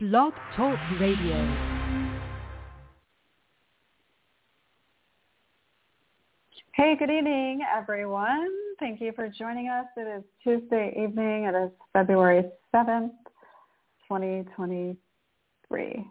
Blog Talk Radio. Hey, good evening, everyone. Thank you for joining us. It is Tuesday evening. It is February 7th, 2023.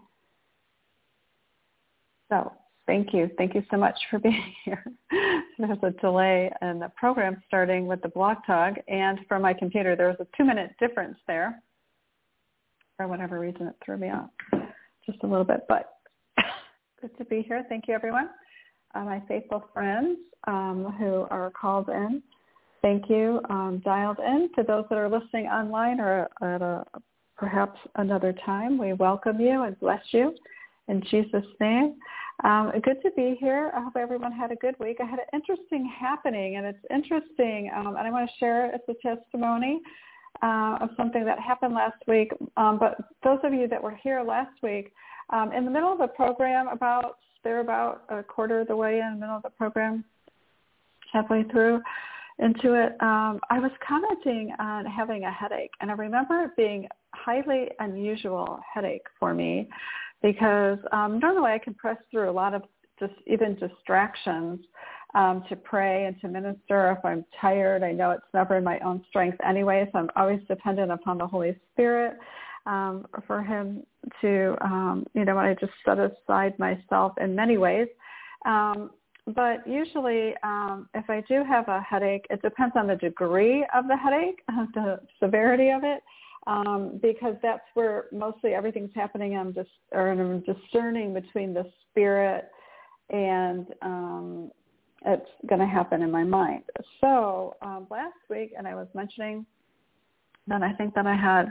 So thank you. Thank you so much for being here. There's a delay in the program starting with the Blog Talk, and for my computer, there was a 2-minute difference there. For whatever reason, it threw me off just a little bit, but good to be here. Thank you, everyone. My faithful friends who are called in, thank you. Dialed in. To those that are listening online or at perhaps another time, we welcome you and bless you in Jesus' name. Good to be here. I hope everyone had a good week. I had an interesting happening, and it's interesting, and I want to share it as a testimony of something that happened last week. But those of you that were here last week, in the middle of the program, they're about a quarter of the way in the middle of the program, halfway through into it, I was commenting on having a headache. And I remember it being highly unusual headache for me because normally I can press through a lot of just even distractions to pray and to minister. If I'm tired, I know it's never in my own strength anyway, so I'm always dependent upon the Holy Spirit for him to, when I just set aside myself in many ways. But usually if I do have a headache, it depends on the degree of the headache, the severity of it, because that's where mostly everything's happening. I'm discerning between the spirit and it's going to happen in my mind. So last week, and I was mentioning that I think that I had,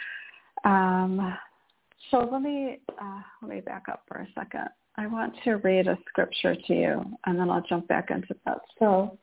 so let me back up for a second. I want to read a scripture to you, and then I'll jump back into that. So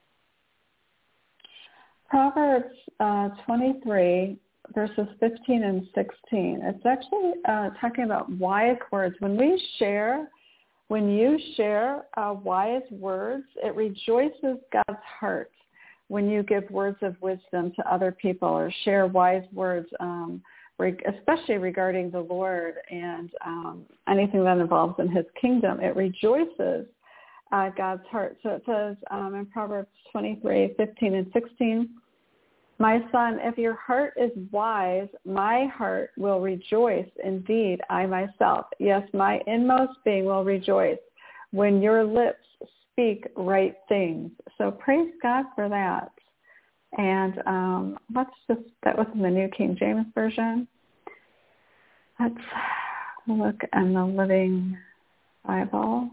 Proverbs 23, verses 15 and 16. It's actually talking about wise words. When you share wise words, it rejoices God's heart when you give words of wisdom to other people or share wise words, especially regarding the Lord and anything that involves in his kingdom. It rejoices God's heart. So it says in Proverbs 23, 15 and 16, "My son, if your heart is wise, my heart will rejoice. Indeed, I myself, yes, my inmost being will rejoice when your lips speak right things." So praise God for that. And that was in the New King James Version. Let's look in the Living Bible.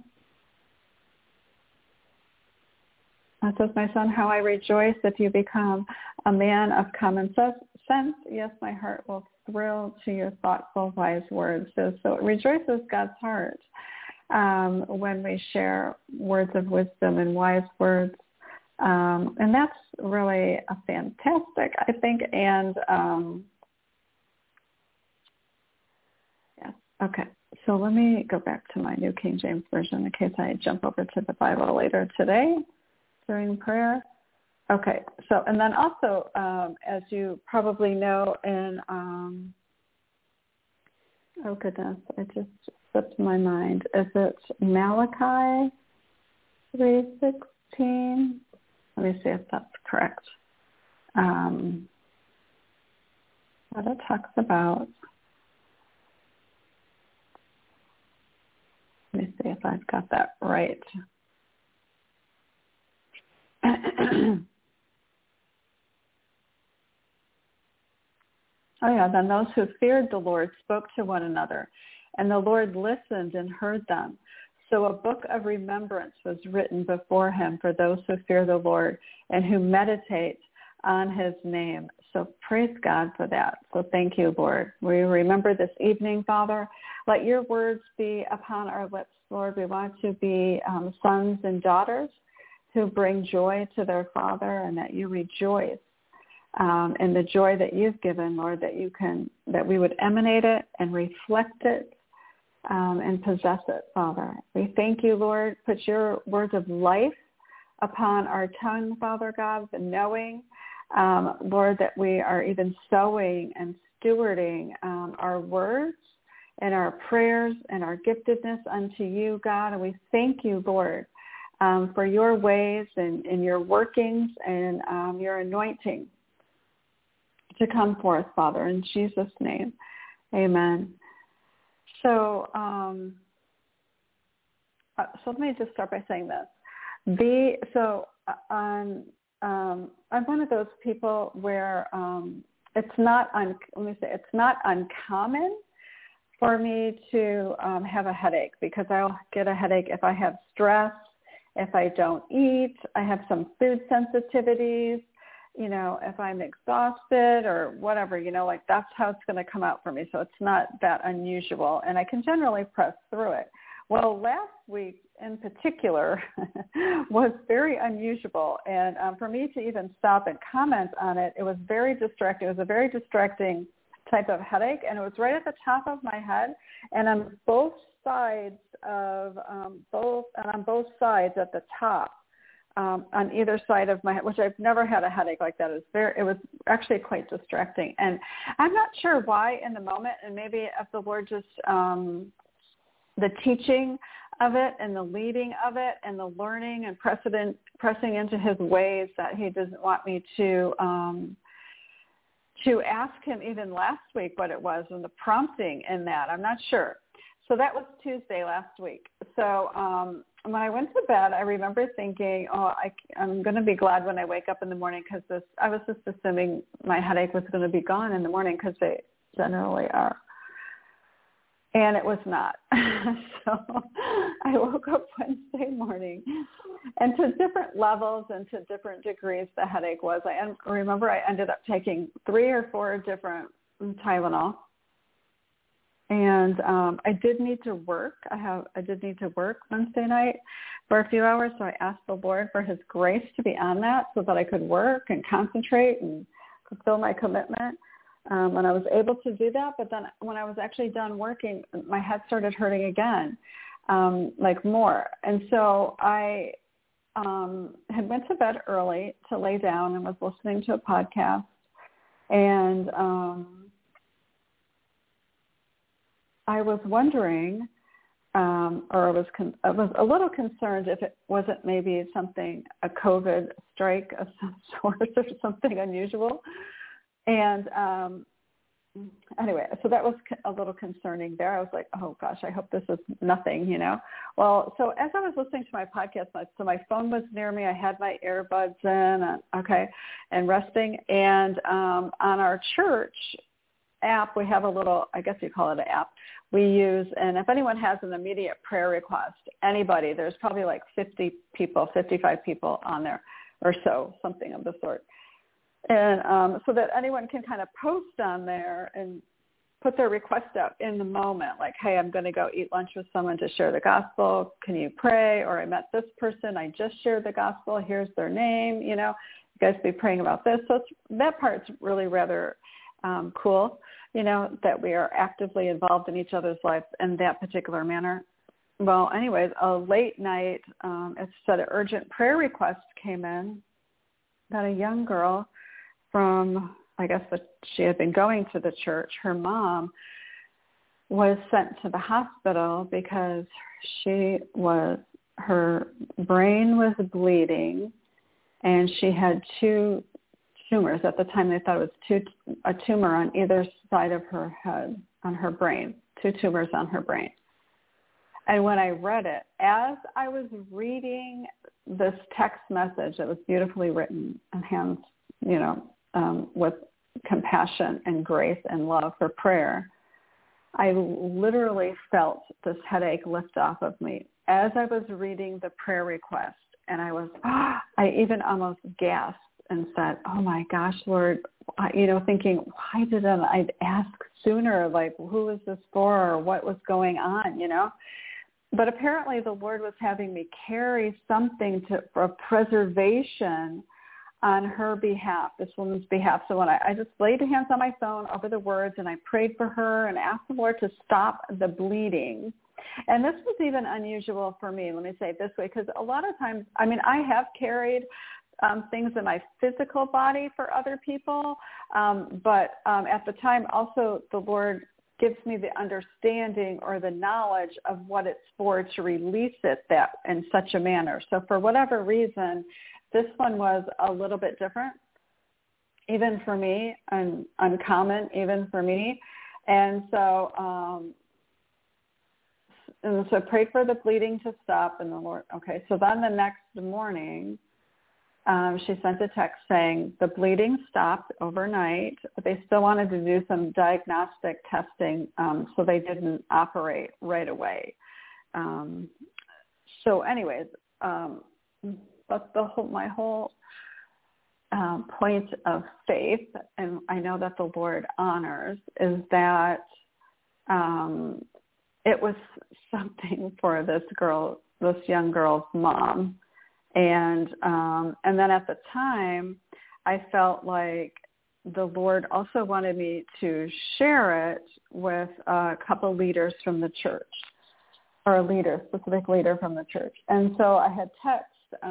It says, "My son, how I rejoice if you become a man of common sense. Yes, my heart will thrill to your thoughtful, wise words." So it rejoices God's heart when we share words of wisdom and wise words. And that's really a fantastic, I think. And yes, okay. So let me go back to my New King James Version in case I jump over to the Bible later today during prayer. Okay, so, and then also, as you probably know, in, oh goodness, I just slipped my mind. Is it Malachi 3:16? Let me see if that's correct. What it talks about. Let me see if I've got that right. Oh yeah, then those who feared the Lord spoke to one another, and the Lord listened and heard them. So a book of remembrance was written before him for those who fear the Lord and who meditate on his name. So praise God for that. So thank you, Lord. We remember this evening, Father. Let your words be upon our lips, Lord. We want to be sons and daughters who bring joy to their Father, and that you rejoice in the joy that you've given, Lord, that we would emanate it and reflect it and possess it, Father. We thank you, Lord. Put your words of life upon our tongue, Father God, the knowing, Lord, that we are even sowing and stewarding our words and our prayers and our giftedness unto you, God. And we thank you, Lord, for your ways and your workings and your anointing to come forth, Father, in Jesus' name. Amen. So let me just start by saying this. I'm one of those people where it's not uncommon for me to have a headache, because I'll get a headache if I have stress, if I don't eat, I have some food sensitivities, if I'm exhausted or whatever, like that's how it's going to come out for me. So it's not that unusual, and I can generally press through it. Well, last week in particular was very unusual, and for me to even stop and comment on it, it was very distracting. It was a very distracting type of headache, and it was right at the top of my head, and on both sides on both sides at the top, on either side of my head, which I've never had a headache like that. It was actually quite distracting, and I'm not sure why in the moment, and maybe if the Lord just the teaching of it and the leading of it and the learning and pressing into his ways, that he doesn't want me to ask him even last week what it was and the prompting in that. I'm not sure. So that was Tuesday last week. So when I went to bed, I remember thinking, I'm going to be glad when I wake up in the morning, because I was just assuming my headache was going to be gone in the morning, because they generally are. And it was not. So I woke up Wednesday morning, and to different levels and to different degrees the headache was. I remember I ended up taking 3 or 4 different Tylenol. And I did need to work. I did need to work Wednesday night for a few hours, so I asked the Lord for his grace to be on that so that I could work and concentrate and fulfill my commitment. And I was able to do that, but then when I was actually done working, my head started hurting again, like more. And so I had went to bed early to lay down and was listening to a podcast, and I was wondering, or I was a little concerned if it wasn't maybe a COVID strike of some sort or something unusual. And anyway, so that was a little concerning there. I was like, oh gosh, I hope this is nothing, Well, so as I was listening to my podcast, so my phone was near me. I had my earbuds in, and resting. And on our church app, we have a little, I guess you call it an app, we use, and if anyone has an immediate prayer request, anybody, there's probably like 55 people on there or so, something of the sort. And so that anyone can kind of post on there and put their request up in the moment, like, hey, I'm going to go eat lunch with someone to share the gospel. Can you pray? Or I met this person. I just shared the gospel. Here's their name. You guys be praying about this. So that part's really rather cool, that we are actively involved in each other's lives in that particular manner. Well, anyways, a late night, it said an urgent prayer request came in that a young girl from, I guess she had been going to the church, her mom was sent to the hospital because her brain was bleeding, and she had 2 tumors. At the time, they thought it was a tumor on either side of her head, on her brain, 2 tumors on her brain. And when I read it, as I was reading this text message that was beautifully written and hands, with compassion and grace and love for prayer, I literally felt this headache lift off of me as I was reading the prayer request. And I even almost gasped and said, oh my gosh, Lord, thinking, why didn't I ask sooner? Like, who is this for, or what was going on, But apparently the Lord was having me carry something for preservation on her behalf, this woman's behalf. So when I just laid hands on my phone over the words, and I prayed for her and asked the Lord to stop the bleeding. And this was even unusual for me, let me say it this way, because a lot of times, I have carried things in my physical body for other people, but at the time also the Lord gives me the understanding or the knowledge of what it's for to release it that in such a manner. So for whatever reason, this one was a little bit different, even for me, and uncommon even for me. And so pray for the bleeding to stop, and the Lord, okay. So then the next morning, she sent a text saying the bleeding stopped overnight, but they still wanted to do some diagnostic testing, so they didn't operate right away. So anyways, but my whole point of faith, and I know that the Lord honors, is that it was something for this young girl's mom. And then at the time, I felt like the Lord also wanted me to share it with a couple leaders from the church, or a specific leader from the church. And so I had text,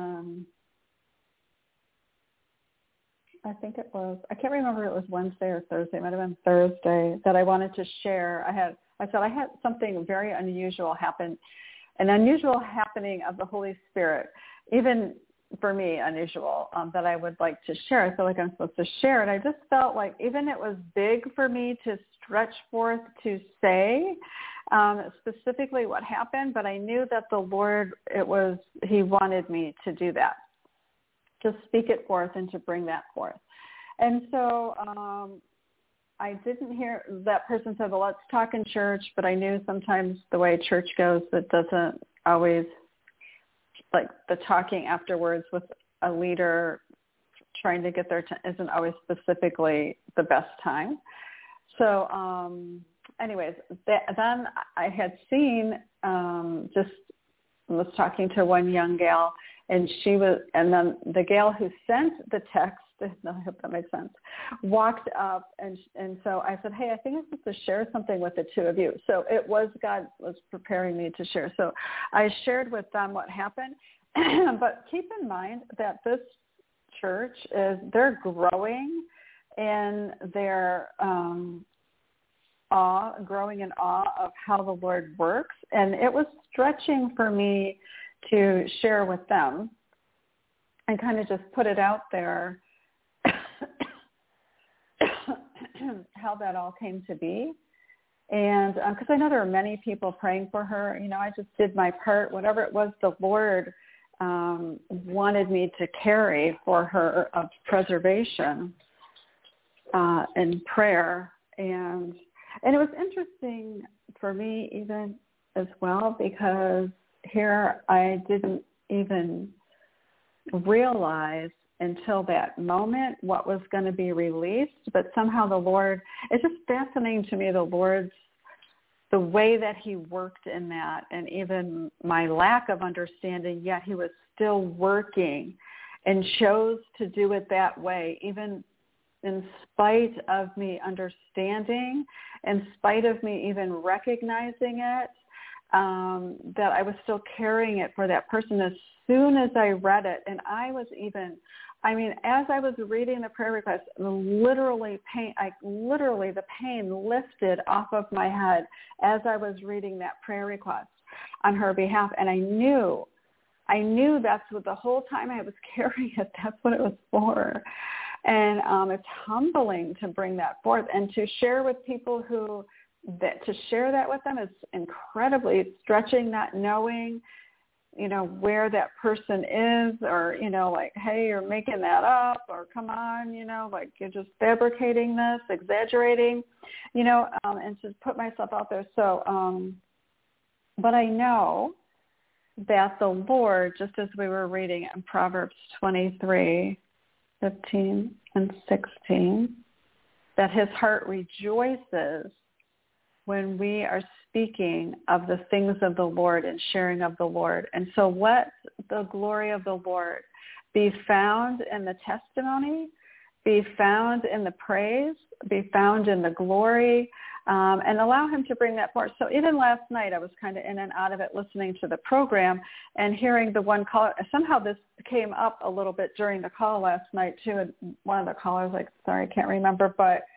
I think it was, I can't remember if it was Wednesday or Thursday, it might have been Thursday, that I wanted to share. I said I had something very unusual happen, an unusual happening of the Holy Spirit, even for me, unusual, that I would like to share. I feel like I'm supposed to share it. I just felt like even it was big for me to stretch forth to say specifically what happened, but I knew that the Lord, he wanted me to do that, to speak it forth and to bring that forth. And so I didn't hear, that person said, well, let's talk in church, but I knew sometimes the way church goes, it doesn't always, like the talking afterwards with a leader trying to get there isn't always specifically the best time. So anyways, then I had seen, was talking to one young gal, and then the gal who sent the text, I hope that makes sense, walked up, and so I said, hey, I think I'm supposed to share something with the two of you. So it was God was preparing me to share. So I shared with them what happened, but keep in mind that this church they're growing in their growing in awe of how the Lord works, and it was stretching for me to share with them and kind of just put it out there how that all came to be. And because I know there are many people praying for her, I just did my part, whatever it was the Lord wanted me to carry for her of preservation and prayer. And it was interesting for me even as well, because here I didn't even realize until that moment what was going to be released, but somehow the Lord, it's just fascinating to me, the way that he worked in that, and even my lack of understanding, yet he was still working and chose to do it that way, even in spite of me understanding, in spite of me even recognizing it, that I was still carrying it for that person as soon as I read it. And as I was reading the prayer request, literally the pain lifted off of my head as I was reading that prayer request on her behalf. And I knew that's what the whole time I was carrying it, that's what it was for. And it's humbling to bring that forth and to share with people to share that with them is incredibly stretching, not knowing, where that person is, or, like, hey, you're making that up, or come on, like you're just fabricating this, exaggerating, and to put myself out there. So, but I know that the Lord, just as we were reading in Proverbs 23, 15 and 16, that his heart rejoices when we are speaking of the things of the Lord and sharing of the Lord. And so let the glory of the Lord be found in the testimony, be found in the praise, be found in the glory, and allow him to bring that forth. So even last night, I was kind of in and out of it listening to the program and hearing the one caller. Somehow this came up a little bit during the call last night too. And one of the callers, sorry, I can't remember, but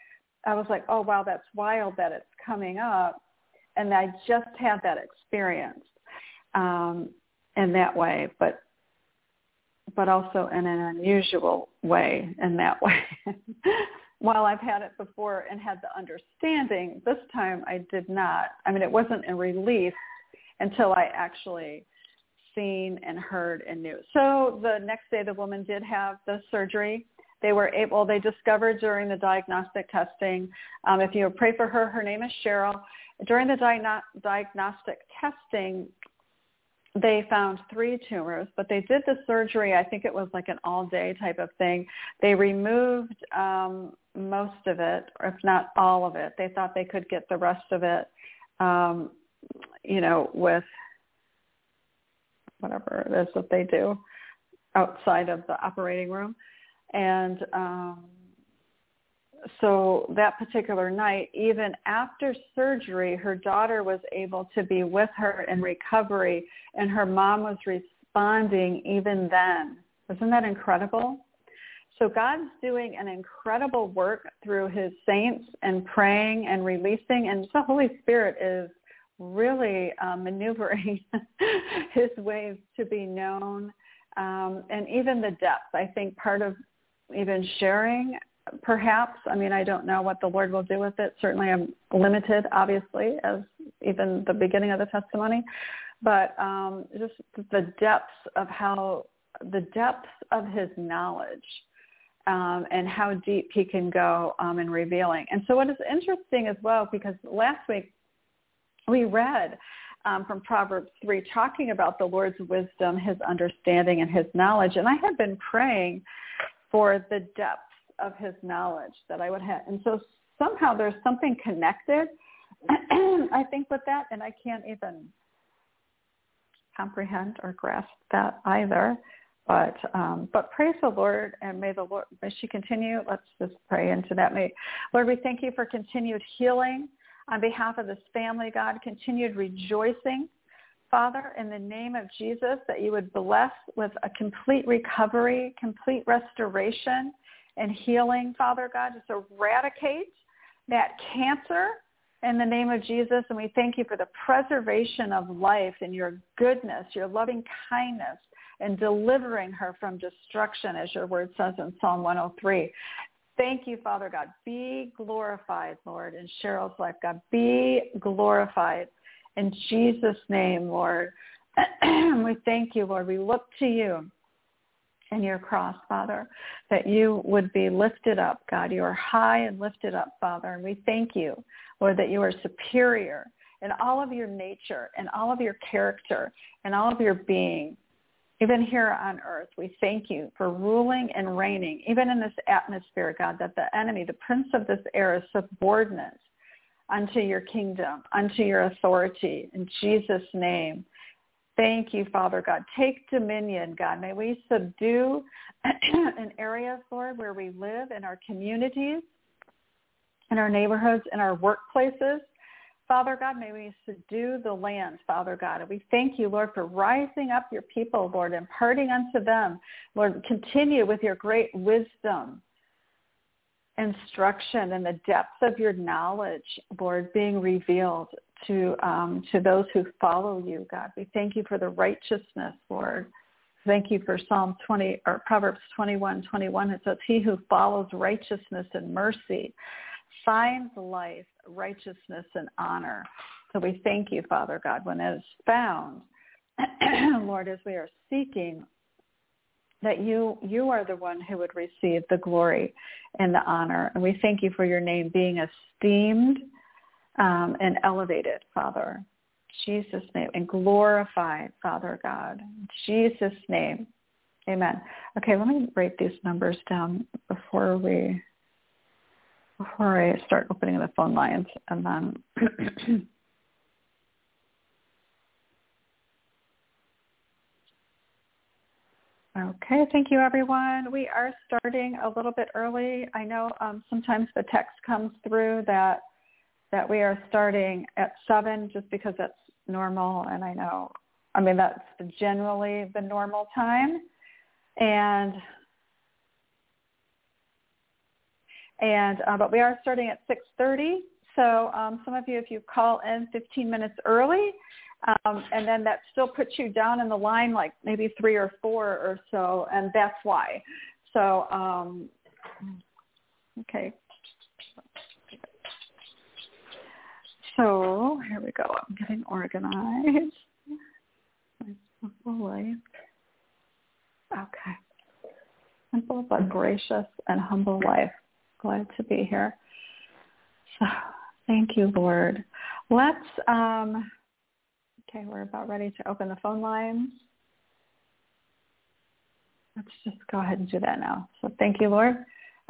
I was like, oh, wow, that's wild that it's coming up. And I just had that experience in that way, but also in an unusual way in that way. While I've had it before and had the understanding, this time I did not. I mean, it wasn't a release until I actually seen and heard and knew. So the next day the woman did have the surgery. They discovered during the diagnostic testing, if you pray for her, her name is Cheryl. During the diagnostic testing, they found 3 tumors, but they did the surgery. I think it was like an all-day type of thing. They removed most of it, or if not all of it. They thought they could get the rest of it, with whatever it is that they do outside of the operating room. And so that particular night, even after surgery, her daughter was able to be with her in recovery, and her mom was responding even then. Isn't that incredible? So God's doing an incredible work through his saints and praying and releasing, and the Holy Spirit is really maneuvering his ways to be known, and even the depth. I think part of even sharing, perhaps, I mean, I don't know what the Lord will do with it. Certainly I'm limited, obviously, as even the beginning of the testimony, but just the depths of his knowledge, and how deep he can go in revealing. And so what is interesting as well, because last week we read from Proverbs 3 talking about the Lord's wisdom, his understanding, and his knowledge. And I had been praying for the depths of his knowledge that I would have. And so somehow there's something connected, I think, with that, and I can't even comprehend or grasp that either. But praise the Lord, and may she continue. Let's just pray into that. Lord, we thank you for continued healing on behalf of this family, God, continued rejoicing, Father, in the name of Jesus, that you would bless with a complete recovery, complete restoration and healing, Father God. Just eradicate that cancer in the name of Jesus. And we thank you for the preservation of life and your goodness, your loving kindness, and delivering her from destruction, as your word says in Psalm 103. Thank you, Father God. Be glorified, Lord, in Cheryl's life, God. Be glorified in Jesus' name, Lord. We thank you, Lord. We look to you and your cross, Father, that you would be lifted up, God. You are high and lifted up, Father. And we thank you, Lord, that you are superior in all of your nature and all of your character and all of your being. Even here on earth, we thank you for ruling and reigning, even in this atmosphere, God, that the enemy, the prince of this air, is subordinate unto your kingdom, unto your authority. In Jesus' name, thank you, Father God. Take dominion, God. May we subdue in areas, Lord, where we live, in our communities, in our neighborhoods, in our workplaces. Father God, may we subdue the land, Father God. And we thank you, Lord, for rising up your people, Lord, imparting unto them. Lord, continue with your great wisdom, instruction, and the depth of your knowledge, Lord, being revealed to those who follow you, God. We thank you for the righteousness, Lord. Thank you for Proverbs 21:21. It says, he who follows righteousness and mercy finds life, righteousness, and honor. So we thank you, Father God, when it is found, Lord, as we are seeking, that you are the one who would receive the glory and the honor. And we thank you for your name being esteemed and elevated, Father. In Jesus' name. And glorified, Father God. In Jesus' name. Amen. Okay, let me write these numbers down before I start opening the phone lines, and then okay, thank you, everyone. We are starting a little bit early. I know sometimes the text comes through that we are starting at 7 just because that's normal, and that's generally the normal time. And And but we are starting at 6:30. So some of you, if you call in 15 minutes early, and then that still puts you down in the line like maybe 3 or 4 or so, and that's why. So, okay. So here we go. I'm getting organized. Simple life. Okay. Simple but gracious and humble life. Glad to be here. So thank you, Lord. Let's, okay, we're about ready to open the phone lines. Let's just go ahead and do that now. So thank you, Lord.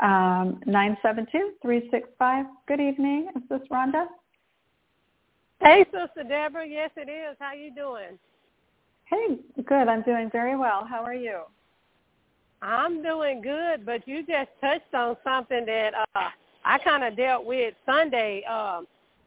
972-365. Good evening. Is this Rhonda? Hey, Sister Deborah. Yes, it is. How you doing? Hey, good. I'm doing very well. How are you? I'm doing good, but you just touched on something that I kind of dealt with Sunday. I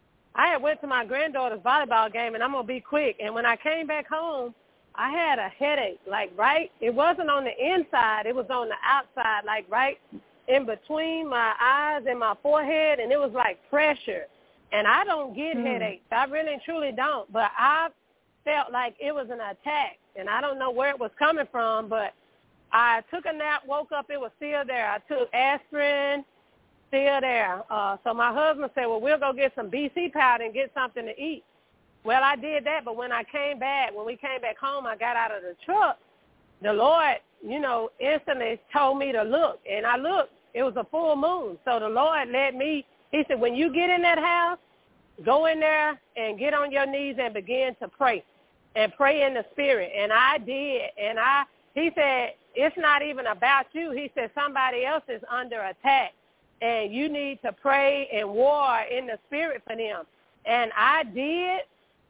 had went to my granddaughter's volleyball game, and I'm going to be quick. And when I came back home, I had a headache, like right, it wasn't on the inside, it was on the outside, like right in between my eyes and my forehead, and it was like pressure. And I don't get headaches. I really and truly don't. But I felt like it was an attack, and I don't know where it was coming from, but I took a nap, woke up, it was still there. I took aspirin, still there. So my husband said, well, we'll go get some BC powder and get something to eat. Well, I did that, but when we came back home, I got out of the truck. The Lord, instantly told me to look, and I looked. It was a full moon. So the Lord led me. He said, when you get in that house, go in there and get on your knees and begin to pray and pray in the spirit. And I did. And he said, it's not even about you. He said, somebody else is under attack, and you need to pray and war in the spirit for them. And I did,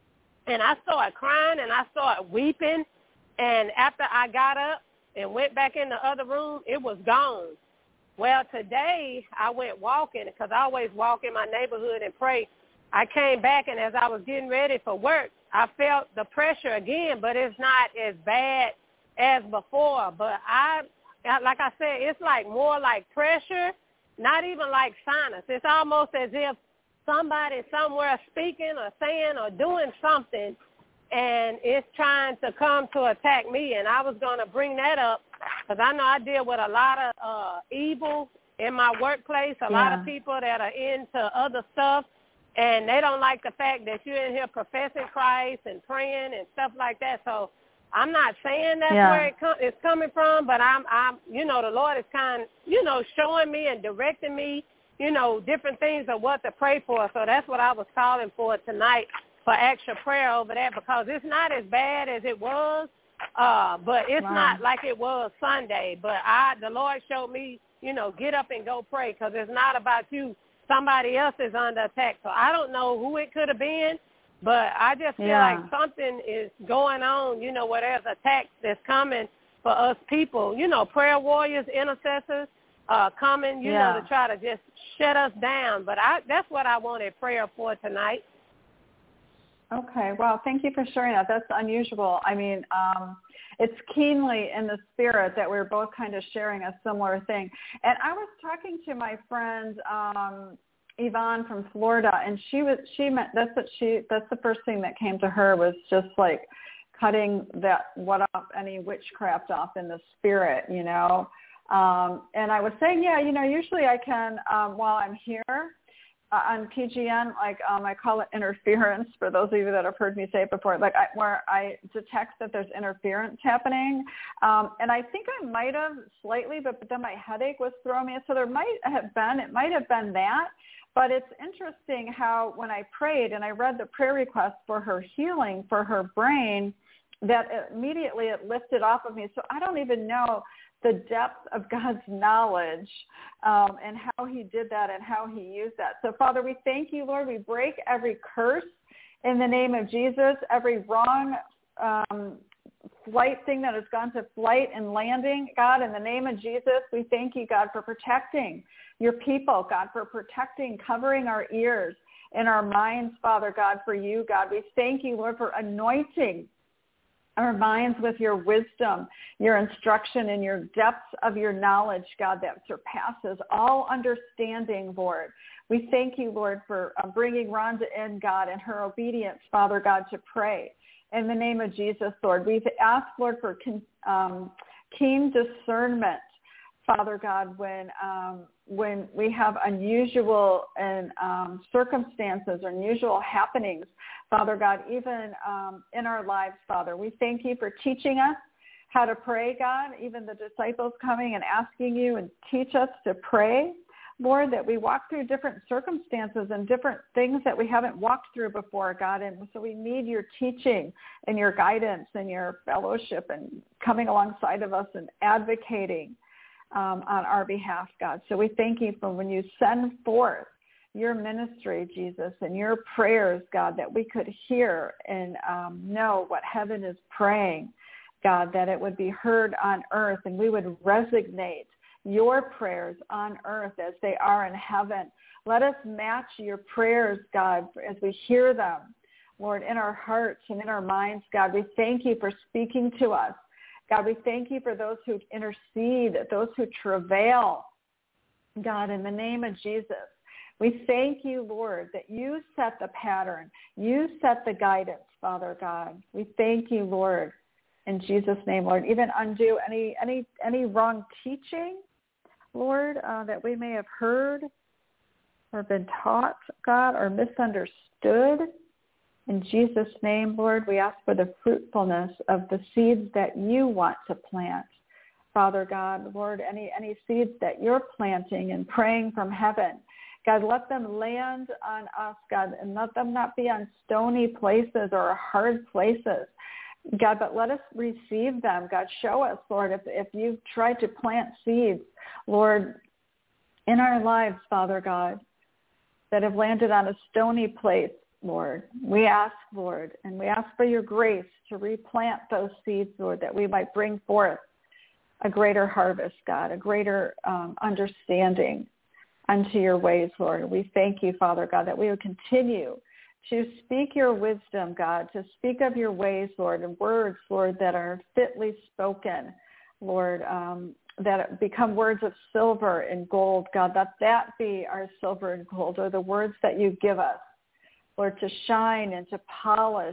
and I started crying, and I started weeping. And after I got up and went back in the other room, it was gone. Well, today I went walking because I always walk in my neighborhood and pray. I came back, and as I was getting ready for work, I felt the pressure again, but it's not as bad as before. But like I said, it's like more like pressure, not even like sinus. It's almost as if somebody somewhere speaking or saying or doing something, and it's trying to come to attack me. And I was going to bring that up because I know I deal with a lot of evil in my workplace, a lot of people that are into other stuff, and they don't like the fact that you're in here professing Christ and praying and stuff like that. So I'm not saying that's where it's coming from, but I'm the Lord is kind of, showing me and directing me, different things of what to pray for. So that's what I was calling for tonight, for extra prayer over that, because it's not as bad as it was, but it's not like it was Sunday. But the Lord showed me, get up and go pray, because it's not about you. Somebody else is under attack. So I don't know who it could have been, but I just feel like something is going on, where there's attacks that's coming for us people, prayer warriors, intercessors, coming, to try to just shut us down. But that's what I wanted prayer for tonight. Okay. Well, thank you for sharing that. That's unusual. I mean, it's keenly in the spirit that we're both kind of sharing a similar thing. And I was talking to my friend, Yvonne from Florida, and that's the first thing that came to her was just like cutting any witchcraft off in the spirit, And I was saying, usually I can, while I'm here on PGN, I call it interference, for those of you that have heard me say it before, where I detect that there's interference happening. And I think I might have slightly, but then my headache was throwing me. So it might have been that. But it's interesting how when I prayed and I read the prayer request for her healing for her brain, that immediately it lifted off of me. So I don't even know the depth of God's knowledge and how he did that and how he used that. So, Father, we thank you, Lord. We break every curse in the name of Jesus, every wrong flight thing that has gone to flight and landing. God, in the name of Jesus, we thank you, God, for protecting your people, God, for protecting, covering our ears and our minds, Father God, for you, God. We thank you, Lord, for anointing our minds with your wisdom, your instruction, and your depths of your knowledge, God, that surpasses all understanding, Lord. We thank you, Lord, for bringing Rhonda in, God, and her obedience, Father God, to pray. In the name of Jesus, Lord, we've asked, Lord, for keen discernment, Father God, when we have unusual and circumstances, unusual happenings, Father God, even in our lives, Father. We thank you for teaching us how to pray, God, even the disciples coming and asking you and teach us to pray, Lord, that we walk through different circumstances and different things that we haven't walked through before, God. And so we need your teaching and your guidance and your fellowship and coming alongside of us and advocating on our behalf, God. So we thank you for when you send forth your ministry, Jesus, and your prayers, God, that we could hear and know what heaven is praying, God, that it would be heard on earth and we would resonate your prayers on earth as they are in heaven. Let us match your prayers, God, as we hear them, Lord, in our hearts and in our minds, God. We thank you for speaking to us. God, we thank you for those who intercede, those who travail, God, in the name of Jesus. We thank you, Lord, that you set the pattern. You set the guidance, Father God. We thank you, Lord, in Jesus' name, Lord. Even undo any wrong teaching, Lord, that we may have heard or been taught, God, or misunderstood. In Jesus' name, Lord, we ask for the fruitfulness of the seeds that you want to plant. Father God, Lord, any seeds that you're planting and praying from heaven, God, let them land on us, God, and let them not be on stony places or hard places, God, but let us receive them. God, show us, Lord, if you've tried to plant seeds, Lord, in our lives, Father God, that have landed on a stony place, Lord. We ask, Lord, and we ask for your grace to replant those seeds, Lord, that we might bring forth a greater harvest, God, a greater understanding unto your ways, Lord. We thank you, Father God, that we would continue to speak your wisdom, God, to speak of your ways, Lord, and words, Lord, that are fitly spoken, Lord, that become words of silver and gold, God, that be our silver and gold, or the words that you give us, Lord, to shine and to polish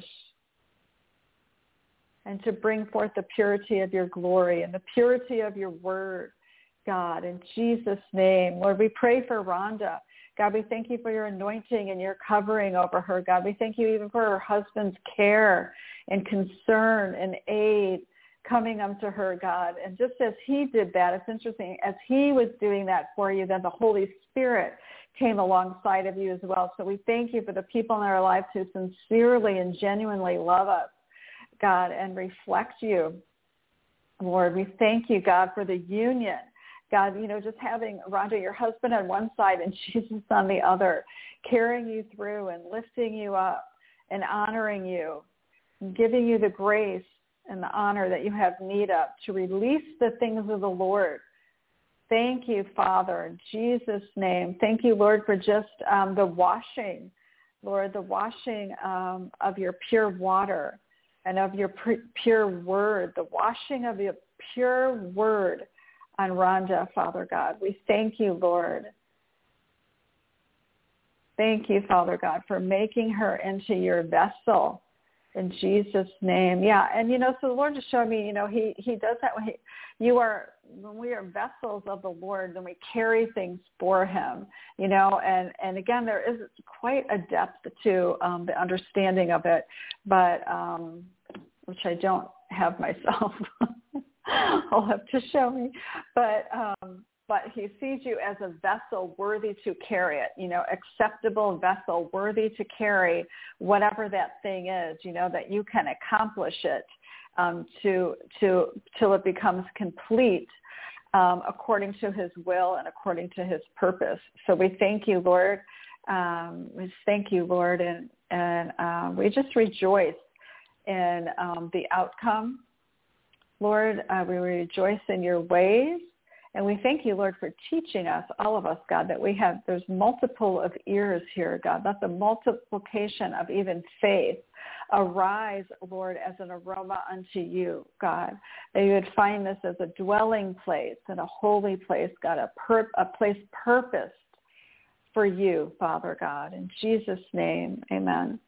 and to bring forth the purity of your glory and the purity of your word, God, in Jesus' name. Lord, we pray for Rhonda. God, we thank you for your anointing and your covering over her. God, we thank you even for her husband's care and concern and aid coming unto her, God. And just as he did that, it's interesting, as he was doing that for you, then the Holy Spirit came alongside of you as well. So we thank you for the people in our lives who sincerely and genuinely love us, God, and reflect you. Lord, we thank you, God, for the union. God, just having Rhonda, your husband, on one side and Jesus on the other, carrying you through and lifting you up and honoring you, giving you the grace and the honor that you have need of to release the things of the Lord. Thank you, Father, in Jesus' name. Thank you, Lord, for just the washing, Lord, the washing of your pure water and of your pure word, the washing of your pure word on Rhonda, Father God. We thank you, Lord. Thank you, Father God, for making her into your vessel in Jesus' name. Yeah, and so the Lord just showed me, he does that when we are vessels of the Lord, then we carry things for him, and again, there is quite a depth to the understanding of it, but which I don't have myself. I'll have to show me, but he sees you as a vessel worthy to carry it, acceptable vessel worthy to carry whatever that thing is, that you can accomplish it till it becomes complete according to his will and according to his purpose. So we thank you, Lord. We thank you, Lord, and we just rejoice in the outcome. Lord, we rejoice in your ways, and we thank you, Lord, for teaching us, all of us, God, that there's multiple of ears here, God. That's a multiplication of even faith, arise, Lord, as an aroma unto you, God. That you would find this as a dwelling place and a holy place, God, a place purposed for you, Father God. In Jesus' name, amen.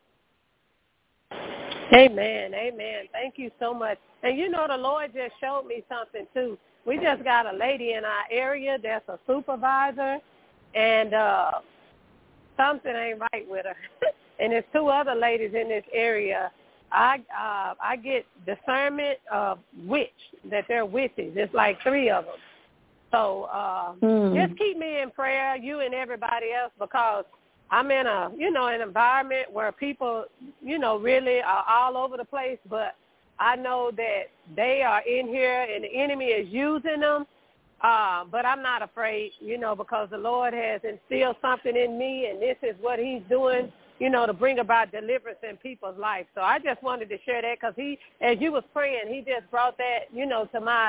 Amen. Amen. Thank you so much. And you know, the Lord just showed me something too. We just got a lady in our area that's a supervisor, and something ain't right with her. And there's two other ladies in this area. I get discernment of witch, that they're witches. It's like 3 of them. So just keep me in prayer, you and everybody else, because I'm in a, an environment where people, really are all over the place, but I know that they are in here and the enemy is using them, but I'm not afraid, because the Lord has instilled something in me, and this is what he's doing, to bring about deliverance in people's life. So I just wanted to share that because he, as you was praying, he just brought that, to my,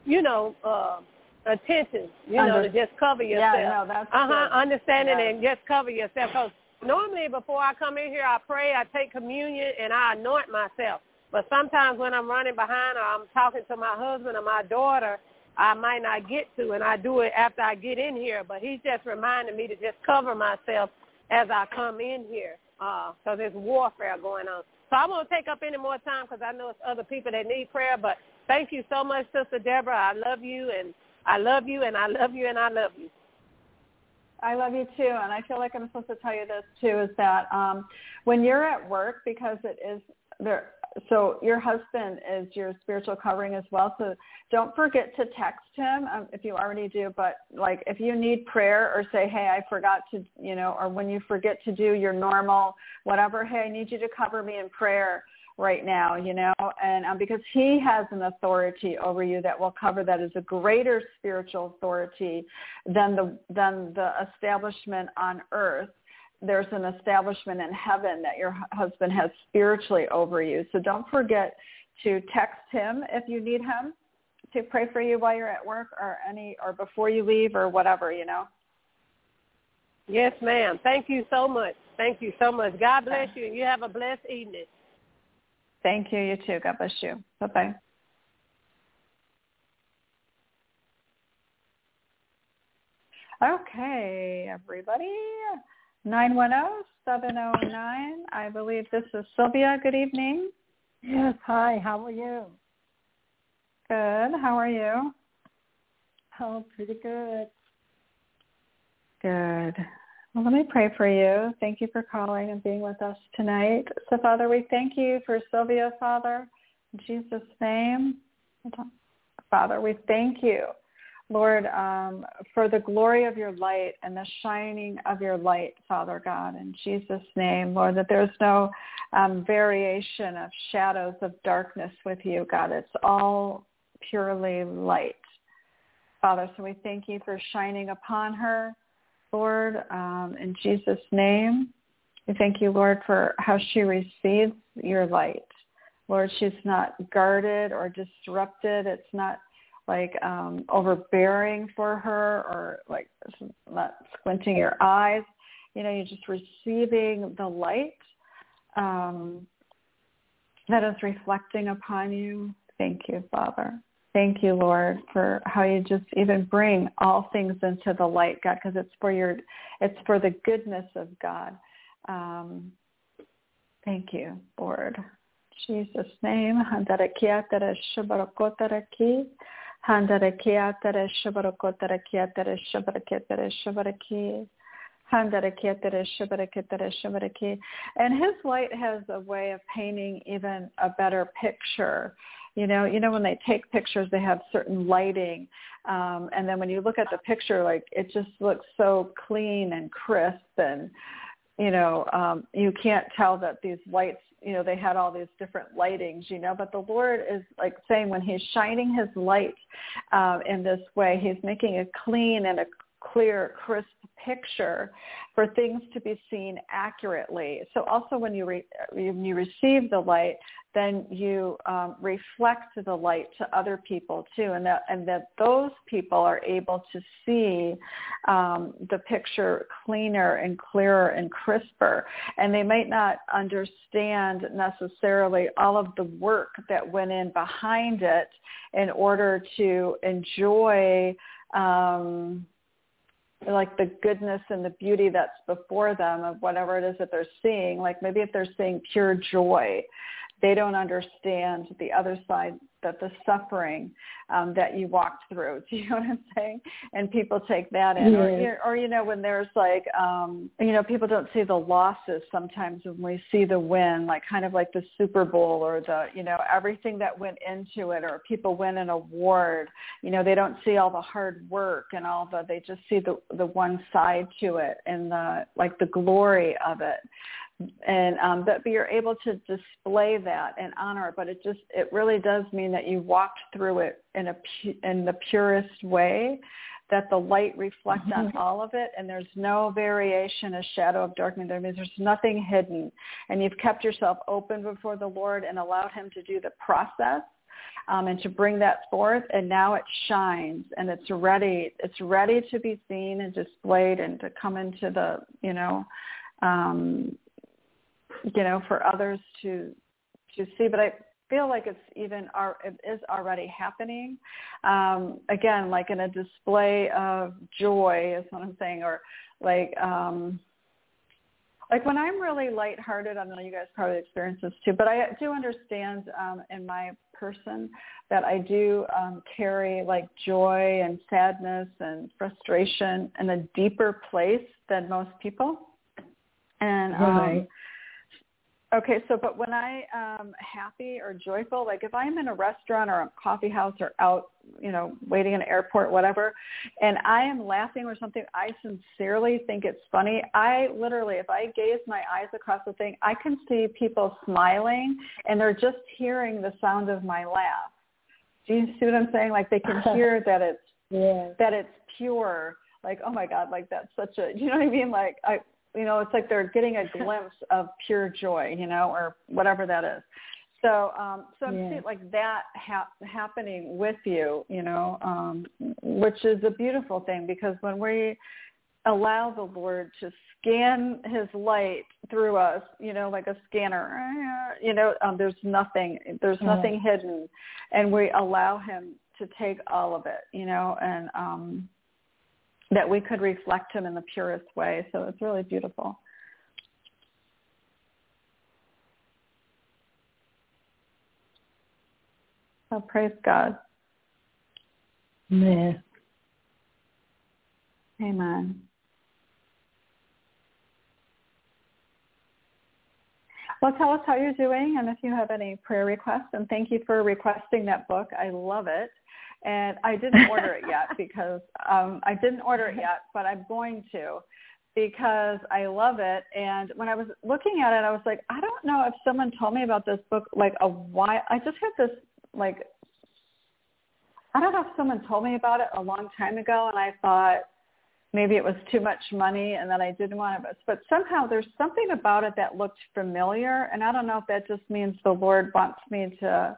attention, to just cover yourself. Yeah, no, that's understanding yeah. and just cover yourself. Because normally before I come in here, I pray, I take communion, and I anoint myself. But sometimes when I'm running behind or I'm talking to my husband or my daughter, I might not get to, and I do it after I get in here. But he's just reminding me to just cover myself as I come in here because there's warfare going on. So I won't take up any more time because I know it's other people that need prayer. But thank you so much, Sister Deborah. I love you, and I love you, and I love you, and I love you. I love you too, and I feel like I'm supposed to tell you this too, is that when you're at work, because it is there, so your husband is your spiritual covering as well, so don't forget to text him if you already do, but like if you need prayer or say, hey, I forgot to, or when you forget to do your normal whatever, hey, I need you to cover me in prayer right now, and because he has an authority over you that will cover, that is a greater spiritual authority than the establishment on earth. There's an establishment in heaven that your husband has spiritually over you. So don't forget to text him if you need him to pray for you while you're at work or before you leave or whatever, Yes, ma'am. Thank you so much. Thank you so much. God bless you, and you have a blessed evening. Thank you. You too. God bless you. Bye-bye. Okay, everybody. 910-709. I believe this is Sylvia. Good evening. Yes. Hi. How are you? Good. How are you? Oh, pretty good. Good. Well, let me pray for you. Thank you for calling and being with us tonight. So, Father, we thank you for Sylvia, Father, in Jesus' name. Father, we thank you, Lord, for the glory of your light and the shining of your light, Father God, in Jesus' name, Lord, that there's no variation of shadows of darkness with you, God. It's all purely light, Father. So we thank you for shining upon her, Lord, in Jesus' name. We thank you, Lord, for how she receives your light. Lord, she's not guarded or disrupted. It's not like overbearing for her or like not squinting your eyes. You're just receiving the light that is reflecting upon you. Thank you, Father. Thank you, Lord, for how you just even bring all things into the light, God, because it's for the goodness of God. Thank you, Lord. In Jesus' name. And his light has a way of painting even a better picture. When they take pictures, they have certain lighting. And then when you look at the picture, like it just looks so clean and crisp. And, you can't tell that these lights, they had all these different lightings, but the Lord is like saying when he's shining his light in this way, he's making a clean and a clear, crisp picture for things to be seen accurately. So also when you receive the light, then you reflect the light to other people too, and that those people are able to see the picture cleaner and clearer and crisper. And they might not understand necessarily all of the work that went in behind it in order to enjoy like the goodness and the beauty that's before them of whatever it is that they're seeing. Like maybe if they're seeing pure joy, they don't understand the other side, that the suffering that you walked through. Do you know what I'm saying? And people take that in. Yes. Or when there's like, people don't see the losses sometimes when we see the win, like kind of like the Super Bowl or the, everything that went into it, or people win an award. They don't see all the hard work and they just see the one side to it and the glory of it. And but you're able to display that and honor it, but it really does mean that you walked through it in the purest way, that the light reflects on all of it, and there's no variation, a shadow of darkness. That means there's nothing hidden, and you've kept yourself open before the Lord and allowed Him to do the process and to bring that forth, and now it shines and it's ready to be seen and displayed and to come into the for others to see. But I feel like it is already happening. Again, like in a display of joy is what I'm saying, or like when I'm really lighthearted, I know you guys probably experience this too, but I do understand in my person that I do carry like joy and sadness and frustration in a deeper place than most people. And right. Okay, but when I am happy or joyful, like if I'm in a restaurant or a coffee house or out, waiting in an airport, whatever, and I am laughing or something, I sincerely think it's funny. I literally, if I gaze my eyes across the thing, I can see people smiling and they're just hearing the sound of my laugh. Do you see what I'm saying? Like they can hear that it's pure. Like, oh my God, like that's such a, you know what I mean? Like it's like they're getting a glimpse of pure joy, or whatever that is. So I'm seeing like that happening with you, which is a beautiful thing, because when we allow the Lord to scan His light through us, like a scanner, there's nothing hidden, and we allow Him to take all of it, and that we could reflect Him in the purest way. So it's really beautiful. So praise God. Amen. Amen. Well, tell us how you're doing and if you have any prayer requests. And thank you for requesting that book. I love it. And I didn't order it yet but I'm going to, because I love it. And when I was looking at it, I was like, I don't know if someone told me about this book like a while. I just had this I don't know if someone told me about it a long time ago, and I thought maybe it was too much money and that I didn't want it. But somehow there's something about it that looked familiar, and I don't know if that just means the Lord wants me to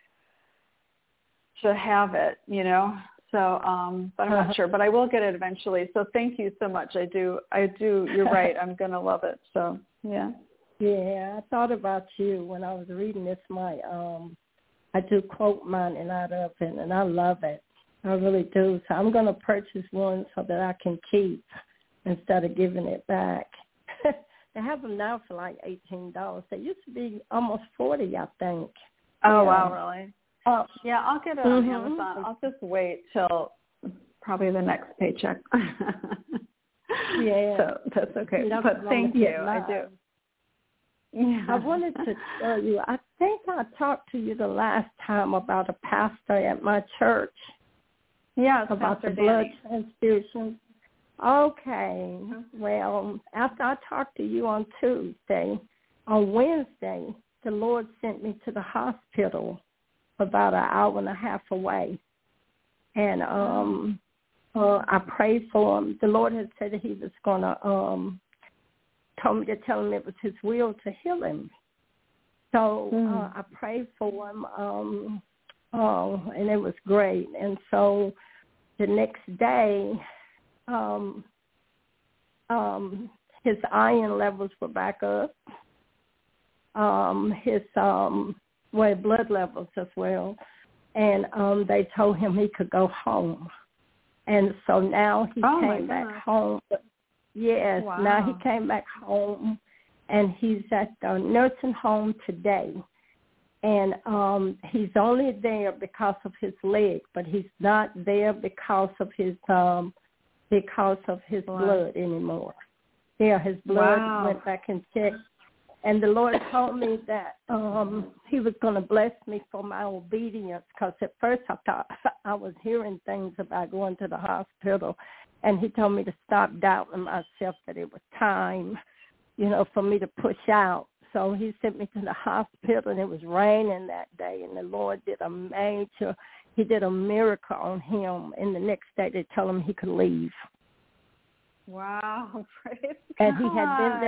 have it, So, but I'm not sure, but I will get it eventually. So thank you so much. I do. You're right. I'm going to love it. So, yeah. Yeah, I thought about you when I was reading this. I do quote mine out of it, and I love it. I really do. So I'm going to purchase one so that I can keep instead of giving it back. They have them now for like $18. They used to be almost $40, I think. Oh, wow, really? Oh, yeah, I'll get it on Amazon. I'll just wait till probably the next paycheck. Yeah. So that's okay. But thank you. I do. Yeah. I wanted to tell you, I think I talked to you the last time about a pastor at my church. Yes, about Pastor the blood Danny. transfusion. Okay. Well, after I talked to you on Tuesday, on Wednesday, the Lord sent me to the hospital about an hour and a half away. And I prayed for him. The Lord had said that he was going to, told me to tell him it was his will to heal him. So I prayed for him, and it was great. And so the next day, his iron levels were back up. His blood levels as well. And they told him he could go home. And so now he came back home. Yes, wow. Now he came back home, and he's at the nursing home today. And he's only there because of his leg, but he's not there because of his blood anymore. Yeah, his blood went back and checked. And the Lord told me that he was going to bless me for my obedience, because at first I thought I was hearing things about going to the hospital, and he told me to stop doubting myself, that it was time, for me to push out. So he sent me to the hospital, and it was raining that day, and the Lord did a miracle on him, and the next day they told him he could leave. Wow, praise and God. He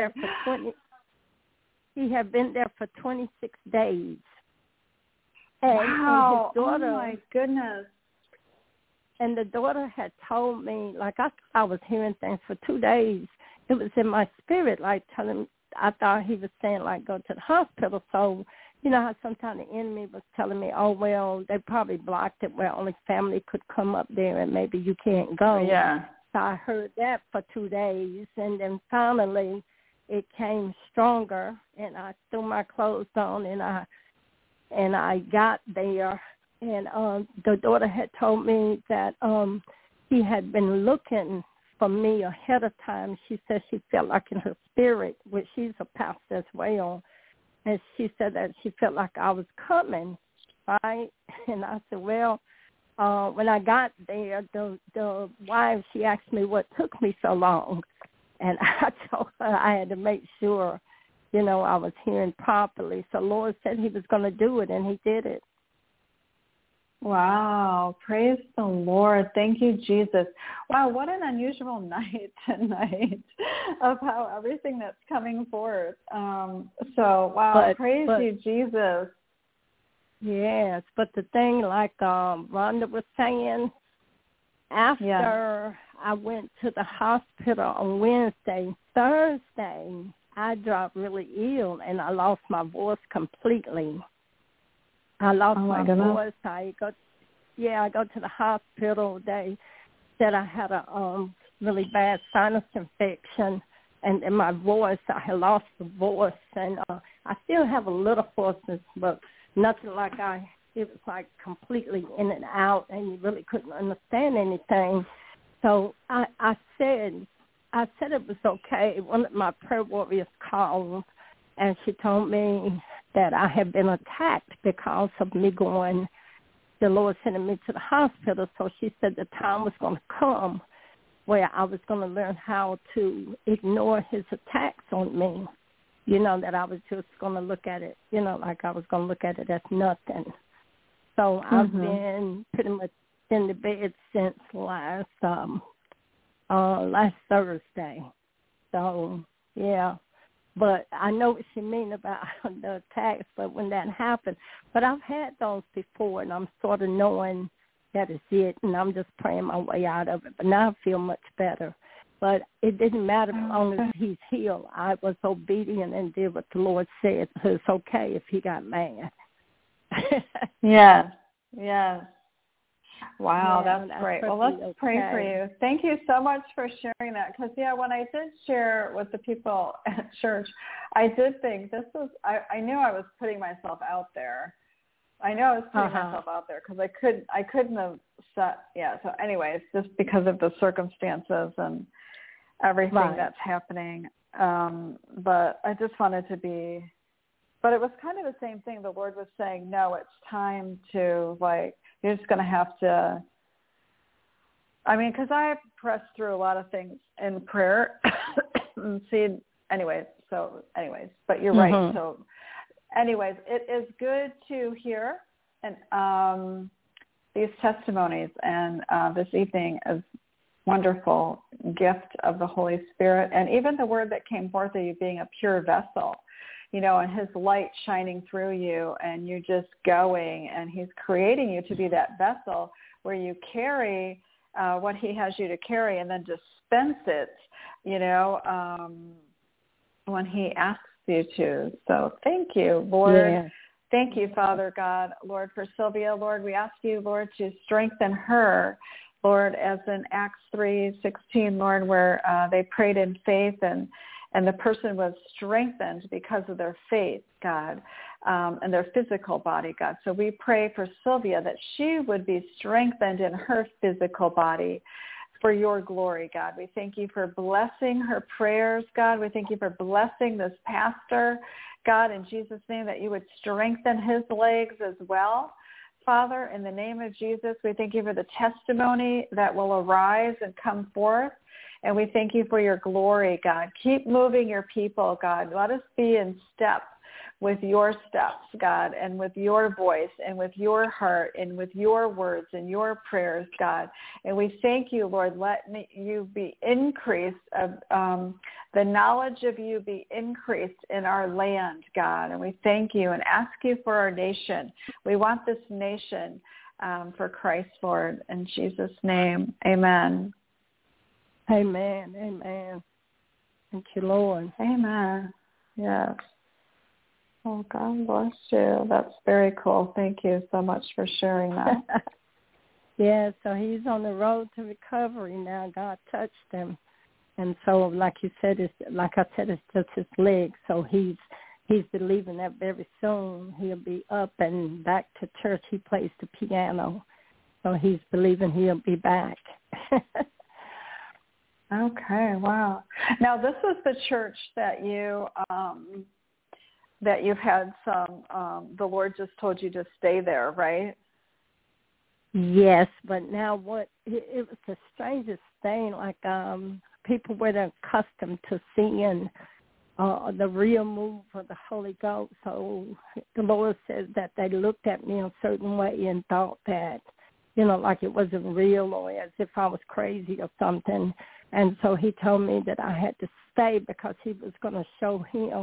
had been there for 26 days. And, wow. And his daughter, oh, my goodness. And the daughter had told me, I was hearing things for 2 days. It was in my spirit, telling, I thought he was saying, go to the hospital. So, how sometimes the enemy was telling me, oh, well, they probably blocked it where only family could come up there and maybe you can't go. Yeah. So I heard that for 2 days. And then finally it came stronger, and I threw my clothes on, and I got there, and the daughter had told me that he had been looking for me ahead of time. She said she felt like in her spirit, which she's a pastor as well, and she said that she felt like I was coming, right? And I said, well, when I got there, the wife, she asked me what took me so long. And I told her I had to make sure, I was hearing properly. So Lord said he was going to do it, and he did it. Wow. Praise the Lord. Thank you, Jesus. Wow, what an unusual night tonight of how everything that's coming forth. Praise you, Jesus. Yes, but the thing, Rhonda was saying, after I went to the hospital on Wednesday, Thursday, I dropped really ill, and I lost my voice completely. I lost my voice. I go to the hospital. They said I had a really bad sinus infection, and in my voice, I had lost the voice, and I still have a little hoarseness, but nothing it was completely in and out, and you really couldn't understand anything. So I said it was okay. One of my prayer warriors called, and she told me that I had been attacked because of me going, the Lord sending me to the hospital. So she said the time was going to come where I was going to learn how to ignore his attacks on me, that I was just going to look at it, I was going to look at it as nothing. So I've been pretty much in the bed since last Thursday. So, yeah. But I know what you mean about the attacks, but when that happened. But I've had those before, and I'm sort of knowing that is it, and I'm just praying my way out of it. But now I feel much better. But it didn't matter as long as he's healed. I was obedient and did what the Lord said. So it's okay if he got mad. Yes. Wow, that's great. Well, let's pray for you. Thank you so much for sharing that. Because, when I did share with the people at church, I did think I knew I was putting myself out there. I know I was putting myself out there because I couldn't have set, So anyways, just because of the circumstances and everything that's happening. But I just wanted to be, but it was kind of the same thing. The Lord was saying, no, it's time to, you're just going to have to, because I pressed through a lot of things in prayer and but you're right. So anyways, it is good to hear and these testimonies, and this evening wonderful gift of the Holy Spirit, and even the word that came forth of you being a pure vessel, and his light shining through you, and you just going, and he's creating you to be that vessel where you carry what he has you to carry and then dispense it, when he asks you to. So thank you, Lord. Yeah. Thank you, Father God, Lord, for Sylvia. Lord, we ask you, Lord, to strengthen her, Lord, as in Acts 3:16, Lord, where they prayed in faith and the person was strengthened because of their faith, God, and their physical body, God. So we pray for Sylvia that she would be strengthened in her physical body for your glory, God. We thank you for blessing her prayers, God. We thank you for blessing this pastor, God, in Jesus' name, that you would strengthen his legs as well. Father, in the name of Jesus, we thank you for the testimony that will arise and come forth. And we thank you for your glory, God. Keep moving your people, God. Let us be in step with your steps, God, and with your voice and with your heart and with your words and your prayers, God. And we thank you, Lord. Let you be increased, the knowledge of you be increased in our land, God. And we thank you and ask you for our nation. We want this nation for Christ, Lord. In Jesus' name, amen. Amen. Amen. Thank you, Lord. Amen. Yes. Oh, God bless you. That's very cool. Thank you so much for sharing that. Yeah, so he's on the road to recovery now. God touched him. And so, like you said, it's just his leg. So he's believing that very soon he'll be up and back to church. He plays the piano. So he's believing he'll be back. Okay, wow. Now, this is the church that you've had some, the Lord just told you to stay there, right? Yes, but now it was the strangest thing, like people weren't accustomed to seeing the real move of the Holy Ghost. So the Lord says that they looked at me a certain way and thought that, like it wasn't real or as if I was crazy or something. And so he told me that I had to stay because he was going to show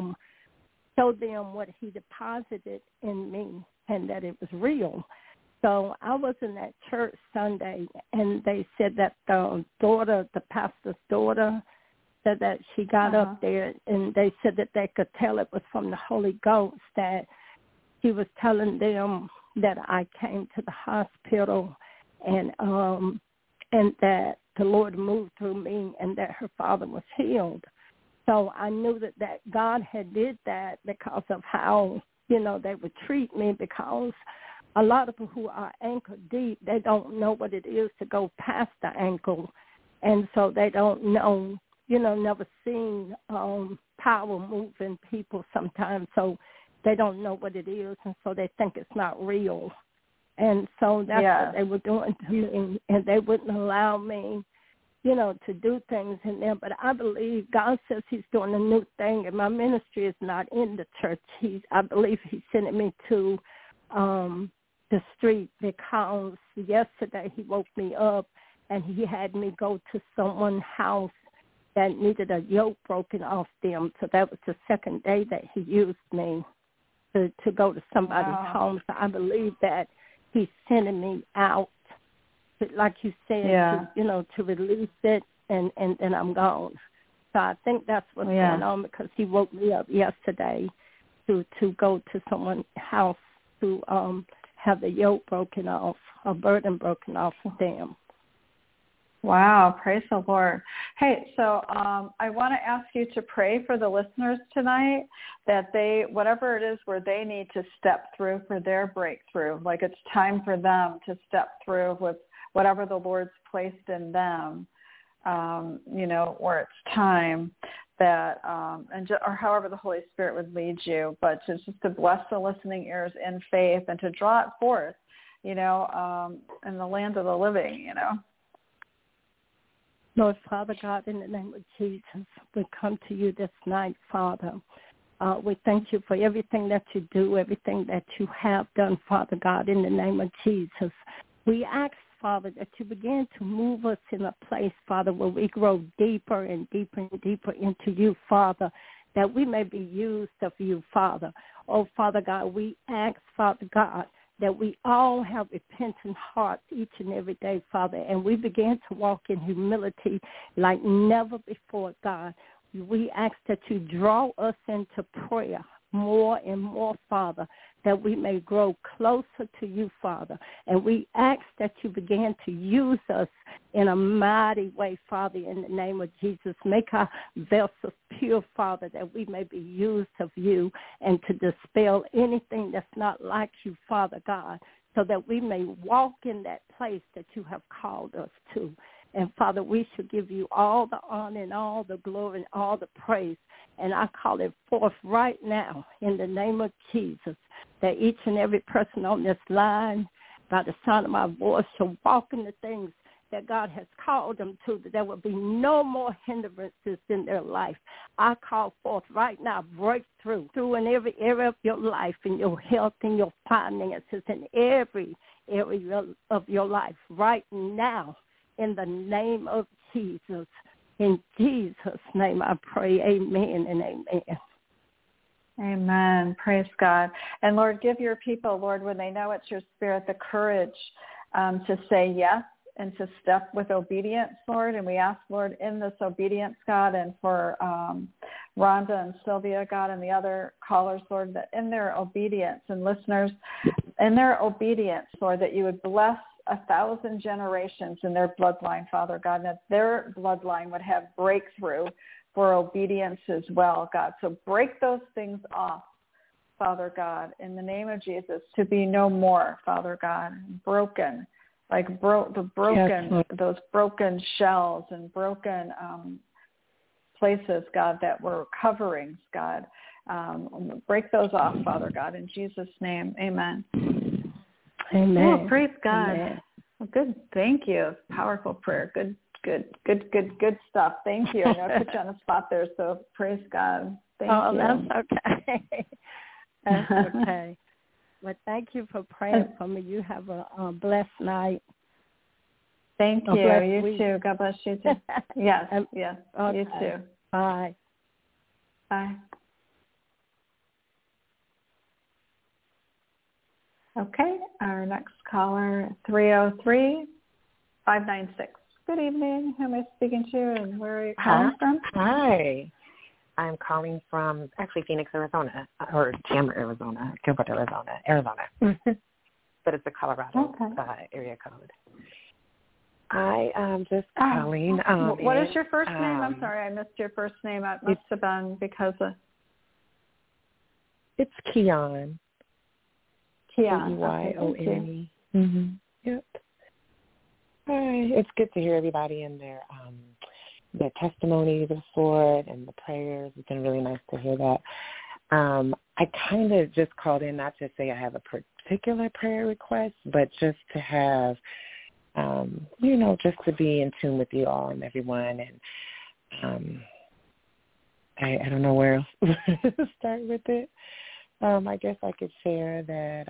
them what he deposited in me and that it was real. So I was in that church Sunday, and they said that the pastor's daughter, said that she got up there, and they said that they could tell it was from the Holy Ghost, that he was telling them that I came to the hospital and that the Lord moved through me and that her father was healed. So I knew that God had did that because of how, they would treat me, because a lot of people who are ankle deep, they don't know what it is to go past the ankle. And so they don't know, never seen power move in people sometimes. So they don't know what it is, and so they think it's not real. And so that's what they were doing to me, and they wouldn't allow me, to do things in there. But I believe God says he's doing a new thing, and my ministry is not in the church. I believe he's sending me to the street, because yesterday he woke me up and he had me go to someone's house that needed a yoke broken off them. So that was the second day that he used me to go to somebody's home. So I believe that he's sending me out, like you said, to release it, and then I'm gone. So I think that's what's going on, because he woke me up yesterday to go to someone's house to have the yoke broken off, a burden broken off of them. Wow, praise the Lord. Hey, so I want to ask you to pray for the listeners tonight, that they, whatever it is where they need to step through for their breakthrough, like it's time for them to step through with whatever the Lord's placed in them, where it's time that, or however the Holy Spirit would lead you, but just to bless the listening ears in faith and to draw it forth, in the land of the living, Lord, Father God, in the name of Jesus, we come to you this night, Father. We thank you for everything that you do, everything that you have done, Father God, in the name of Jesus. We ask, Father, that you begin to move us in a place, Father, where we grow deeper and deeper and deeper into you, Father, that we may be used of you, Father. Oh, Father God, we ask, Father God, that we all have repentant hearts each and every day, Father, and we begin to walk in humility like never before, God. We ask that you draw us into prayer more and more, Father, that we may grow closer to you, Father. And we ask that you begin to use us in a mighty way, Father, in the name of Jesus. Make our vessels pure, Father, that we may be used of you and to dispel anything that's not like you, Father God, so that we may walk in that place that you have called us to. And, Father, we should give you all the honor and all the glory and all the praise. And I call it forth right now in the name of Jesus, that each and every person on this line, by the sound of my voice, shall walk in the things that God has called them to, that there will be no more hindrances in their life. I call forth right now breakthrough in every area of your life, in your health, in your finances, in every area of your life right now. In the name of Jesus. In Jesus' name I pray. Amen and amen. Amen. Praise God. And Lord, give your people, Lord, when they know it's your Spirit, the courage to say yes and to step with obedience, Lord. And we ask, Lord, in this obedience, God, and for Rhonda and Sylvia, God, and the other callers, Lord, that in their obedience and listeners, in their obedience, Lord, that you would bless 1,000 generations in their bloodline, Father God, and that their bloodline would have breakthrough for obedience as well, God. So break those things off, Father God, in the name of Jesus, to be no more, Father God, broken, like those broken shells and broken places, God, that were coverings, God. Break those off, Father God, in Jesus' name. Amen. Amen. Oh, praise God. Amen. Well, good. Thank you. Powerful prayer. Good stuff. Thank you. I know I put you on the spot there, so praise God. Thank you. Oh, that's okay. That's okay. Well, thank you for praying for me. You have a blessed night. Thank you. You week. Too. God bless you too. Yes. Yes. Okay. You too. Bye. Bye. Okay, our next caller, 303-596. Good evening. Who am I speaking to, and where are you calling from? Hi. I'm calling from, actually, Phoenix, Arizona, or Chandler, Arizona, Gilbert, Arizona. But it's a Colorado area code. I am just calling. What is your first name? I'm sorry, I missed your first name. It must have been because of... It's Keon. Keon. K-E-Y-O-N-E. Mm-hmm. Yep. Hi. It's good to hear everybody and their testimonies of sort and the prayers. It's been really nice to hear that. I kind of just called in not to say I have a particular prayer request, but just to have, just to be in tune with you all and everyone. And I don't know where else to start with it. I guess I could share that,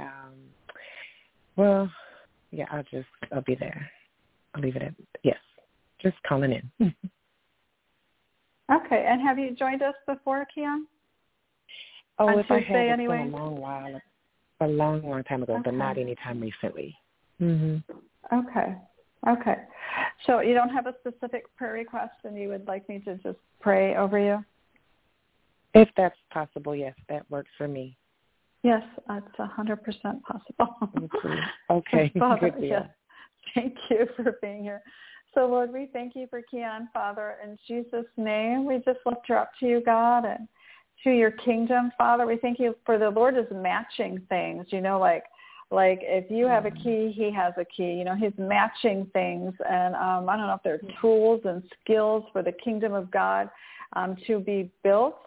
I'll be there. I'll leave it at, yes, just calling in. Okay, and have you joined us before, Keon? Oh, on if Tuesday, I have, it's been a long while, a long time ago, but not any time recently. Mm-hmm. Okay. So you don't have a specific prayer request and you would like me to just pray over you? If that's possible, yes, that works for me. Yes, that's 100% possible. Okay, Father, good deal. Yes. Thank you for being here. So, Lord, we thank you for Keon, Father. In Jesus' name, we just lift her up to you, God, and to your kingdom, Father. We thank you for the Lord is matching things, like if you have a key, he has a key. He's matching things. And I don't know if there are tools and skills for the kingdom of God to be built.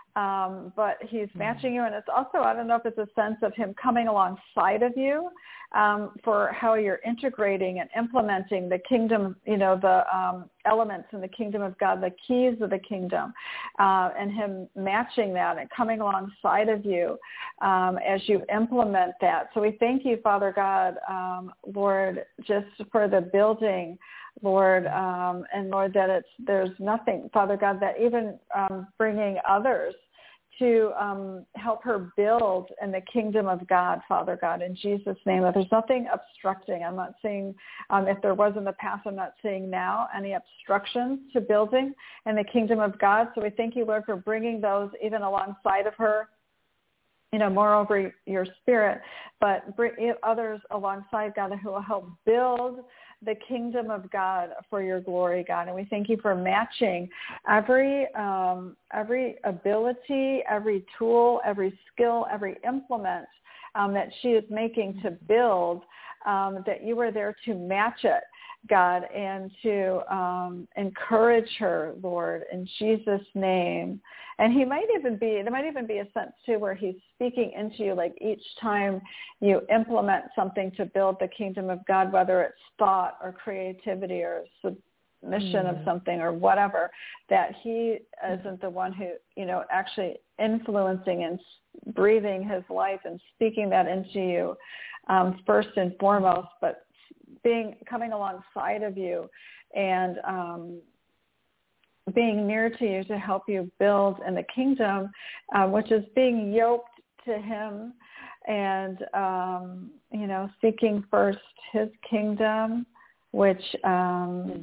but he's matching you. And it's also, I don't know if it's a sense of him coming alongside of you for how you're integrating and implementing the kingdom, the elements in the kingdom of God, the keys of the kingdom, and him matching that and coming alongside of you as you implement that. So we thank you, Father God, Lord, just for the building, Lord, and Lord, that there's nothing, Father God, that even bringing others to help her build in the kingdom of God, Father God, in Jesus' name. That there's nothing obstructing. I'm not seeing, if there was in the past, I'm not seeing now any obstructions to building in the kingdom of God. So we thank you, Lord, for bringing those even alongside of her, moreover your spirit, but bring others alongside, God, who will help build the kingdom of God for your glory, God. And we thank you for matching every ability, every tool, every skill, every implement that she is making to build, that you are there to match it, God, and to encourage her, Lord, in Jesus' name. And there might even be a sense too where he's speaking into you, like each time you implement something to build the kingdom of God, whether it's thought or creativity or submission of something or whatever, that he isn't the one who, actually influencing and breathing his life and speaking that into you first and foremost, but coming alongside of you and being near to you to help you build in the kingdom, which is being yoked to him and, seeking first his kingdom, which, and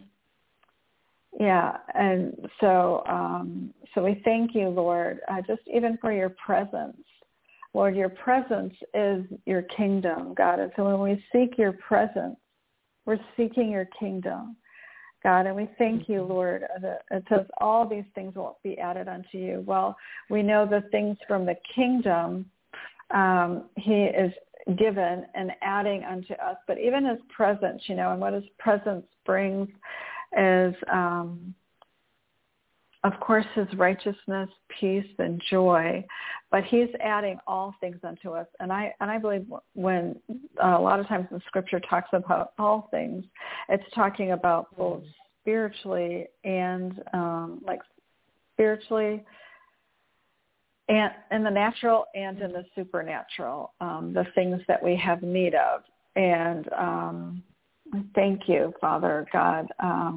so we thank you, Lord, just even for your presence. Lord, your presence is your kingdom, God. And so when we seek your presence, we're seeking your kingdom, God, and we thank you, Lord. It says all these things will be added unto you. Well, we know the things from the kingdom he is given and adding unto us, but even his presence, and what his presence brings is, of course, his righteousness, peace, and joy, but he's adding all things unto us. And I believe when a lot of times the scripture talks about all things, it's talking about both spiritually and spiritually and in the natural and in the supernatural, the things that we have need of. And thank you, Father God.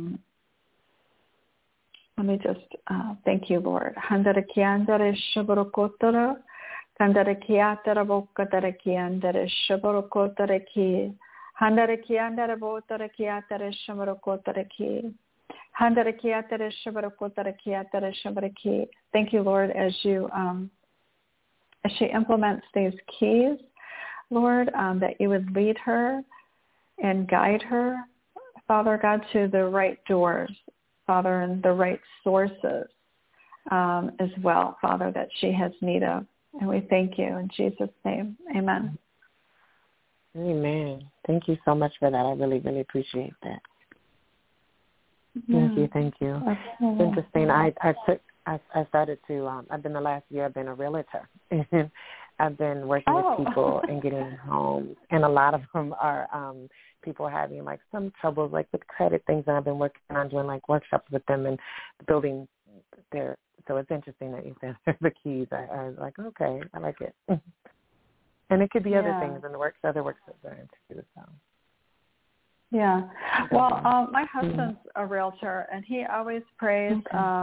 Let me just thank you, Lord. Handara kiandara shabarokotara, kandara kiatara bokatara kiandara shabarokotara ki, handara kiandara botara kiatara shabarokotara ki, handara kiatara shabarokotara kiatara shabaraki. Thank you, Lord, as she implements these keys, Lord, that you would lead her and guide her, Father God, to the right doors, Father, and the right sources as well, Father, that she has need of. And we thank you in Jesus' name. Amen. Amen. Thank you so much for that. I really, really appreciate that. Thank you. It's interesting. I started to, I've been a realtor. I've been working with people and getting homes, and a lot of them are people having like some troubles like with credit things, and I've been working on doing like workshops with them and building their, so it's interesting that you said the keys. I was like, okay, I like it. And it could be other things in the other works that are into so. Yeah. Well, my husband's a realtor, and he always prays.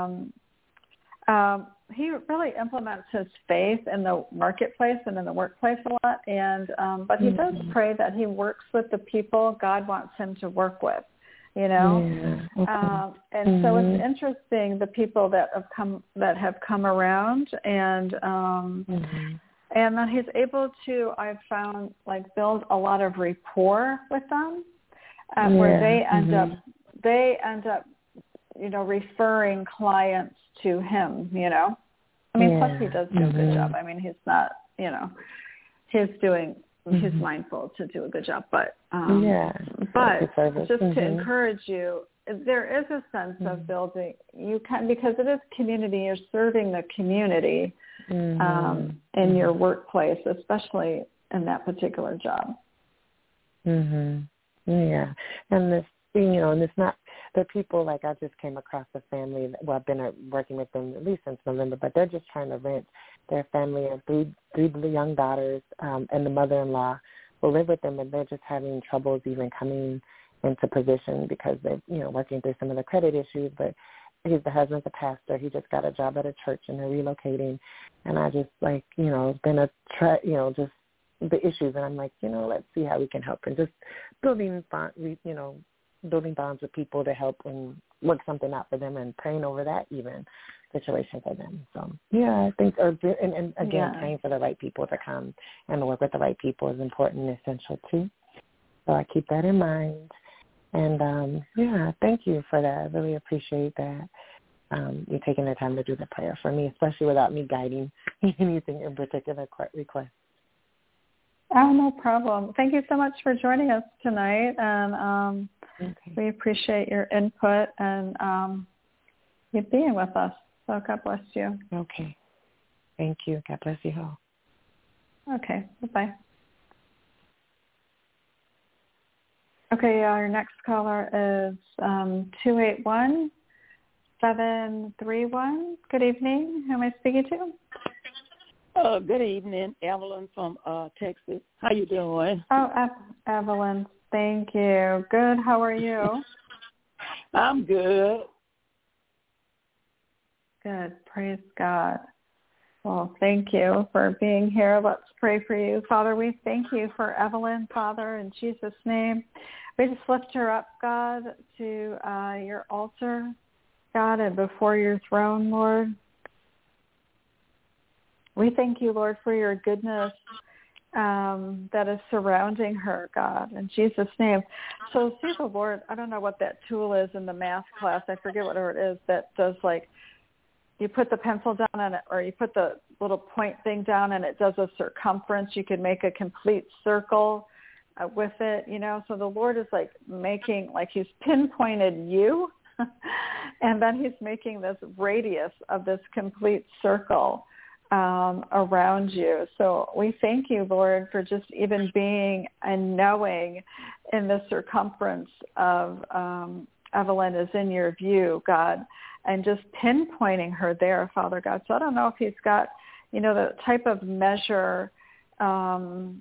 He really implements his faith in the marketplace and in the workplace a lot, and but he does pray that he works with the people God wants him to work with, and so it's interesting the people that have come around, and that he's able to, I've found, like build a lot of rapport with them, where they end up referring clients to him, plus he does do a good job. I mean, he's not, he's mindful to do a good job, but just to encourage you, there is a sense of building. You can, because it is community. You're serving the community in your workplace, especially in that particular job. Yeah, and this, and it's not the people, like I just came across a family. Well, I've been working with them at least since November, but they're just trying to rent. Their family of three young daughters, and the mother-in-law will live with them, and they're just having troubles even coming into position because they're, working through some of the credit issues. But the husband's a pastor. He just got a job at a church, and they're relocating. And I just it's been just the issues. And I'm like, let's see how we can help, and just building bonds with people to help and work something out for them, and praying over that even situation for them. So yeah, I think, and again, praying for the right people to come and work with the right people is important and essential too. So I keep that in mind. And thank you for that. I really appreciate that. You taking the time to do the prayer for me, especially without me guiding anything in particular request. Oh, no problem. Thank you so much for joining us tonight. And we appreciate your input and you being with us. So God bless you. Okay. Thank you. God bless you all. Okay. Bye-bye. Okay, our next caller is 281-731. Good evening. Who am I speaking to? Good evening, Evelyn from Texas. How you doing? Oh, Evelyn, thank you. Good. How are you? I'm good. Good. Praise God. Well, thank you for being here. Let's pray for you. Father, we thank you for Evelyn, Father, in Jesus' name. We just lift her up, God, to your altar, God, and before your throne, Lord. We thank you, Lord, for your goodness that is surrounding her, God, in Jesus' name. So see the Lord, I don't know what that tool is in the math class. I forget whatever it is that does, like, you put the pencil down on it, or you put the little point thing down and it does a circumference. You can make a complete circle with it, So the Lord is like he's pinpointed you and then he's making this radius of this complete circle around you. So we thank you, Lord, for just even being and knowing in the circumference of Evelyn is in your view, God, and just pinpointing her there, Father God. So I don't know if he's got, the type of measure, I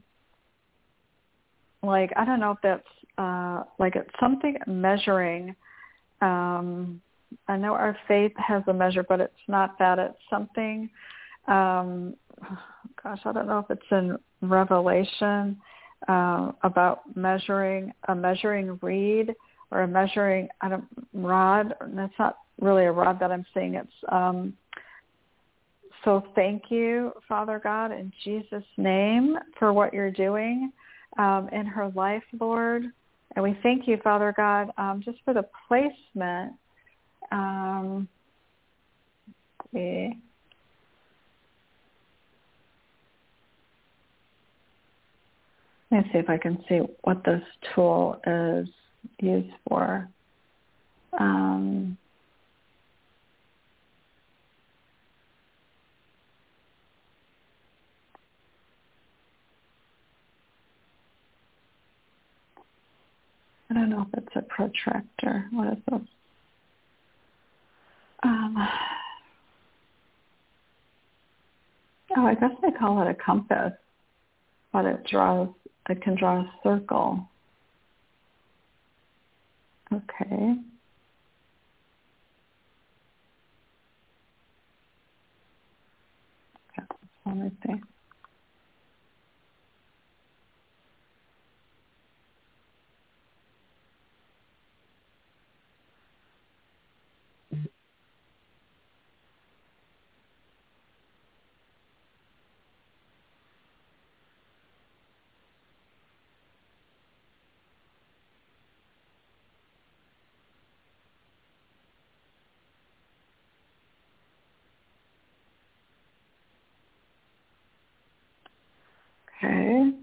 don't know if that's it's something measuring. I know our faith has a measure, but it's not that. It's something, I don't know if it's in Revelation about measuring, a measuring reed or a measuring rod. That's not really a rod that I'm seeing. It's so thank you, Father God, in Jesus' name for what you're doing in her life, Lord. And we thank you, Father God, just for the placement. Let me see if I can see what this tool is used for. I don't know if it's a protractor. What is this? I guess they call it a compass, but it can draw a circle. Okay. Let me see. Okay.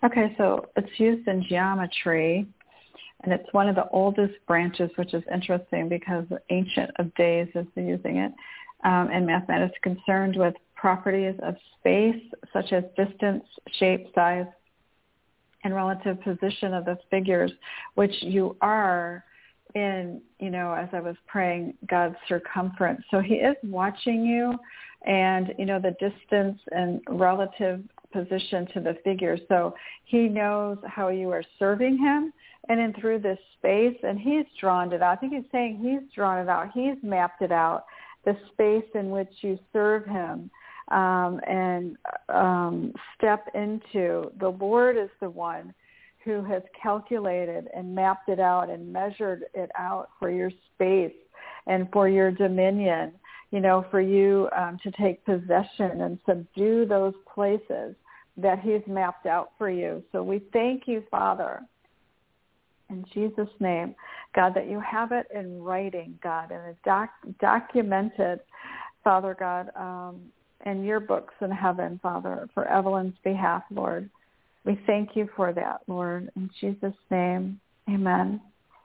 Okay, so it's used in geometry, and it's one of the oldest branches, which is interesting because the Ancient of Days is using it. And mathematics concerned with properties of space, such as distance, shape, size, and relative position of the figures, which you are in, as I was praying, God's circumference. So he is watching you and, the distance and relative position to the figure. So he knows how you are serving him and then through this space, and he's drawn it out. I think he's saying he's drawn it out. He's mapped it out, the space in which you serve him and step into. The Lord is the one who has calculated and mapped it out and measured it out for your space and for your dominion, for you to take possession and subdue those places that he's mapped out for you. So we thank you, Father, in Jesus' name, God, that you have it in writing, God, and documented, Father God, in your books in heaven, Father, for Evelyn's behalf, Lord. We thank you for that, Lord. In Jesus' name, amen.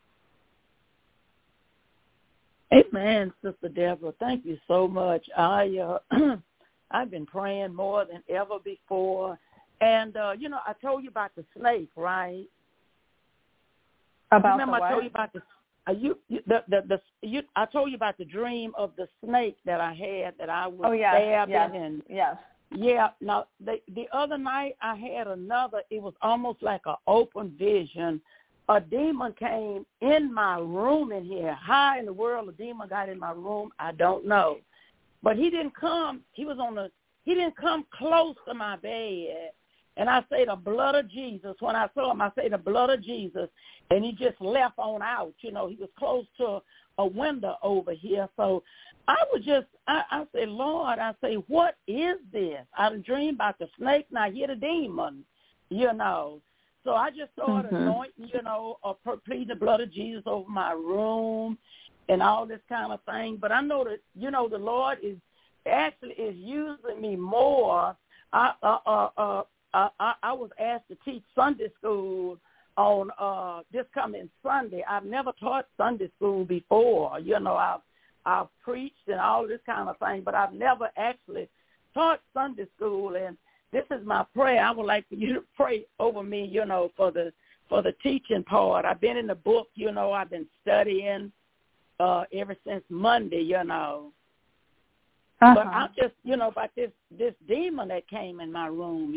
Amen, Sister Deborah. Thank you so much. I've been praying more than ever before. And, I told you about the snake, right? About remember the what? I told you about I told you about the dream of the snake that I had that I was stabbing. And yes. Yeah. Now the other night I had another. It was almost like an open vision. A demon came in my room in here. How in the world a demon got in my room, I don't know. But he didn't come. He didn't come close to my bed. And I say the blood of Jesus. When I saw him, I say the blood of Jesus. And he just left on out. He was close to a window over here. So I say, Lord, what is this? I dreamed about the snake, and I hear the demon, So I just started anointing, pleading the blood of Jesus over my room and all this kind of thing. But I know that, the Lord is using me more. I was asked to teach Sunday school on this coming Sunday. I've never taught Sunday school before. I've preached and all this kind of thing, but I've never actually taught Sunday school. And this is my prayer. I would like for you to pray over me, for the teaching part. I've been in the book, I've been studying ever since Monday, But I'm just, about this demon that came in my room,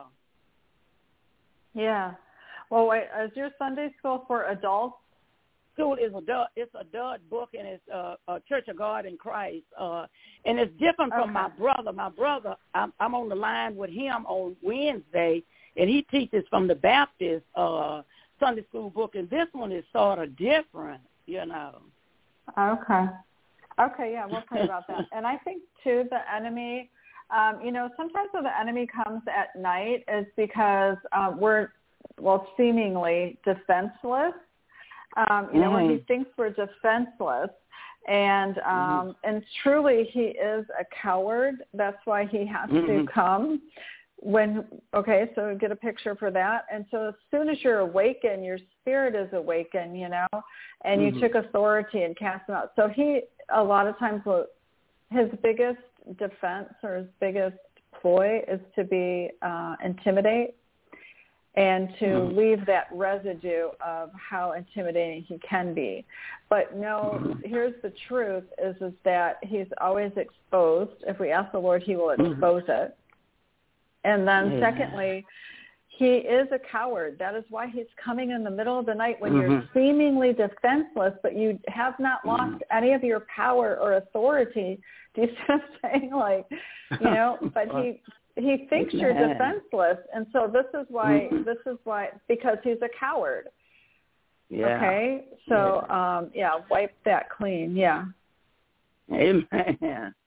Yeah. Well, wait, is your Sunday school for adults? School is adult. It's an adult book, and it's a Church of God in Christ. And it's different from my brother. My brother, I'm on the line with him on Wednesday, and he teaches from the Baptist Sunday school book, and this one is sort of different, Okay. Okay, yeah, we'll pray about that. And I think, too, the enemy, sometimes when the enemy comes at night is because we're, seemingly defenseless. When he thinks we're defenseless. And truly he is a coward. That's why he has to come. So get a picture for that. And so as soon as you're awakened, your spirit is awakened, and you took authority and cast him out. So he, a lot of times, his biggest defense or his biggest ploy is to intimidate and to leave that residue of how intimidating he can be. But no, here's the truth is that he's always exposed. If we ask the Lord, he will expose it. And then secondly, he is a coward. That is why he's coming in the middle of the night when you're seemingly defenseless, but you have not lost any of your power or authority. Do you see what I'm saying? But he thinks you're defenseless. And so this is why, because he's a coward. Yeah. Okay? So, wipe that clean. Yeah. Amen.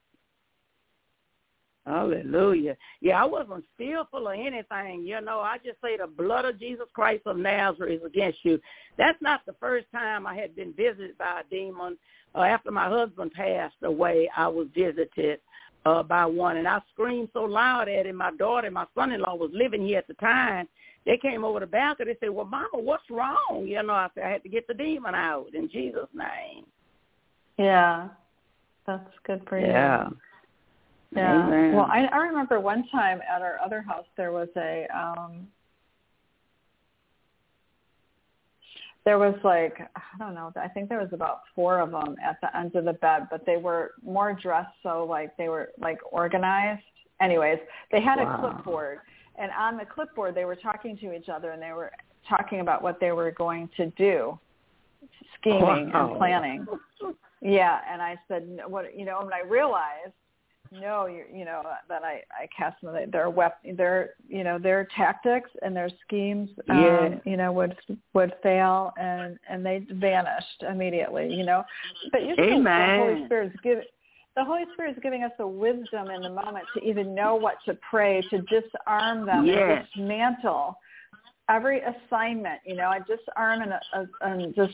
Hallelujah. Yeah, I wasn't fearful of anything. I just say the blood of Jesus Christ of Nazareth is against you. That's not the first time I had been visited by a demon. After my husband passed away, I was visited by one, and I screamed so loud at him. My daughter and my son-in-law was living here at the time, they came over the balcony. They said, well, Mama, what's wrong? You know, I said, I had to get the demon out in Jesus' name. Yeah, that's good for you. Yeah. Amen. Well, I remember one time at our other house there was like, I don't know, I think there was about 4 of them at the ends of the bed, but they were more dressed so like they were like organized. Anyways, they had a clipboard, and on the clipboard they were talking to each other, and they were talking about what they were going to do, scheming and planning. Yeah, and I said, what, you know, and I realized, no, you know, that I cast them, their tactics and their schemes, you know, would fail, and they vanished immediately, you know. But you see, the Holy Spirit is giving us the wisdom in the moment to even know what to pray, to disarm them and dismantle every assignment. You know, I disarm and just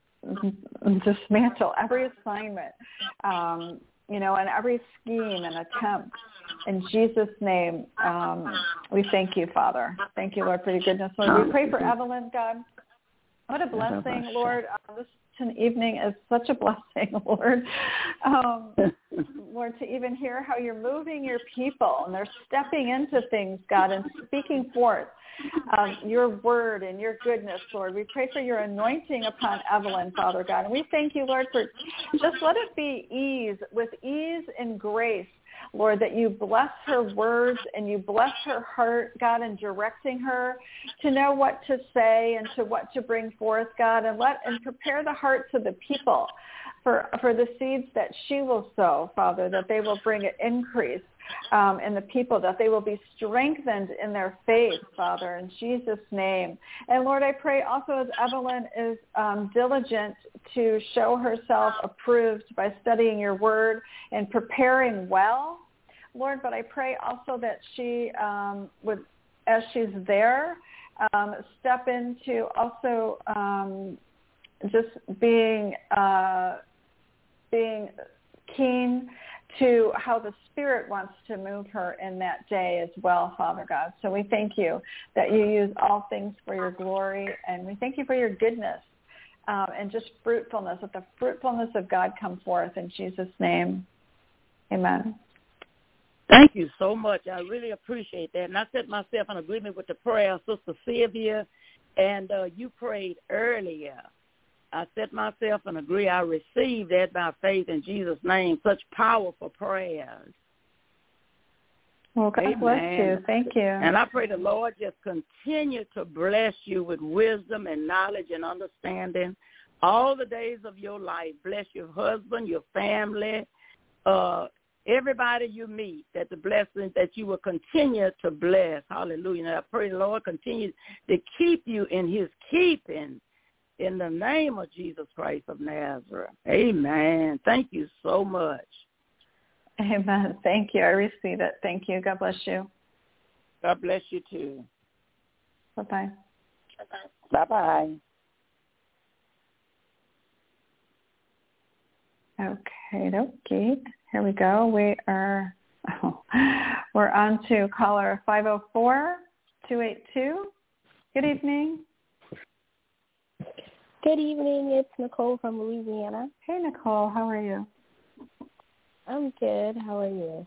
dismantle every assignment. You know, and every scheme and attempt. In Jesus' name, we thank you, Father. Thank you, Lord, for your goodness. Lord, we pray for Evelyn, God. What a blessing, Lord. This evening is such a blessing, Lord. Lord, to even hear how you're moving your people, and they're stepping into things, God, and speaking forth your word and your goodness, Lord. We pray for your anointing upon Evelyn, Father God. And we thank you, Lord, for just let it be with ease and grace, Lord, that you bless her words and you bless her heart, God, in directing her to know what to say and to what to bring forth, God, and prepare the hearts of the people for the seeds that she will sow, Father, that they will bring an increase in the people, that they will be strengthened in their faith, Father, in Jesus' name. And Lord, I pray also as Evelyn is diligent to show herself approved by studying your word and preparing well, Lord, but I pray also that she would, as she's there, step into also just being keen to how the Spirit wants to move her in that day as well, Father God. So we thank you that you use all things for your glory, and we thank you for your goodness and just fruitfulness. Let the fruitfulness of God come forth in Jesus' name. Amen. Thank you so much. I really appreciate that. And I set myself in agreement with the prayer of Sister Sylvia, and you prayed earlier. I set myself and agree. I received that by faith in Jesus' name. Such powerful prayers. Well, God bless you. Thank you. And I pray the Lord just continue to bless you with wisdom and knowledge and understanding all the days of your life. Bless your husband, your family, everybody you meet, that the blessings that you will continue to bless. Hallelujah. And I pray the Lord continue to keep you in his keeping. In the name of Jesus Christ of Nazareth. Amen. Thank you so much. Amen. Thank you. I receive it. Thank you. God bless you. God bless you too. Bye-bye. Bye-bye. Okay. Here we go. We're on to caller 504-282. Good evening. Good evening. It's Nicole from Louisiana. Hey, Nicole. How are you? I'm good. How are you?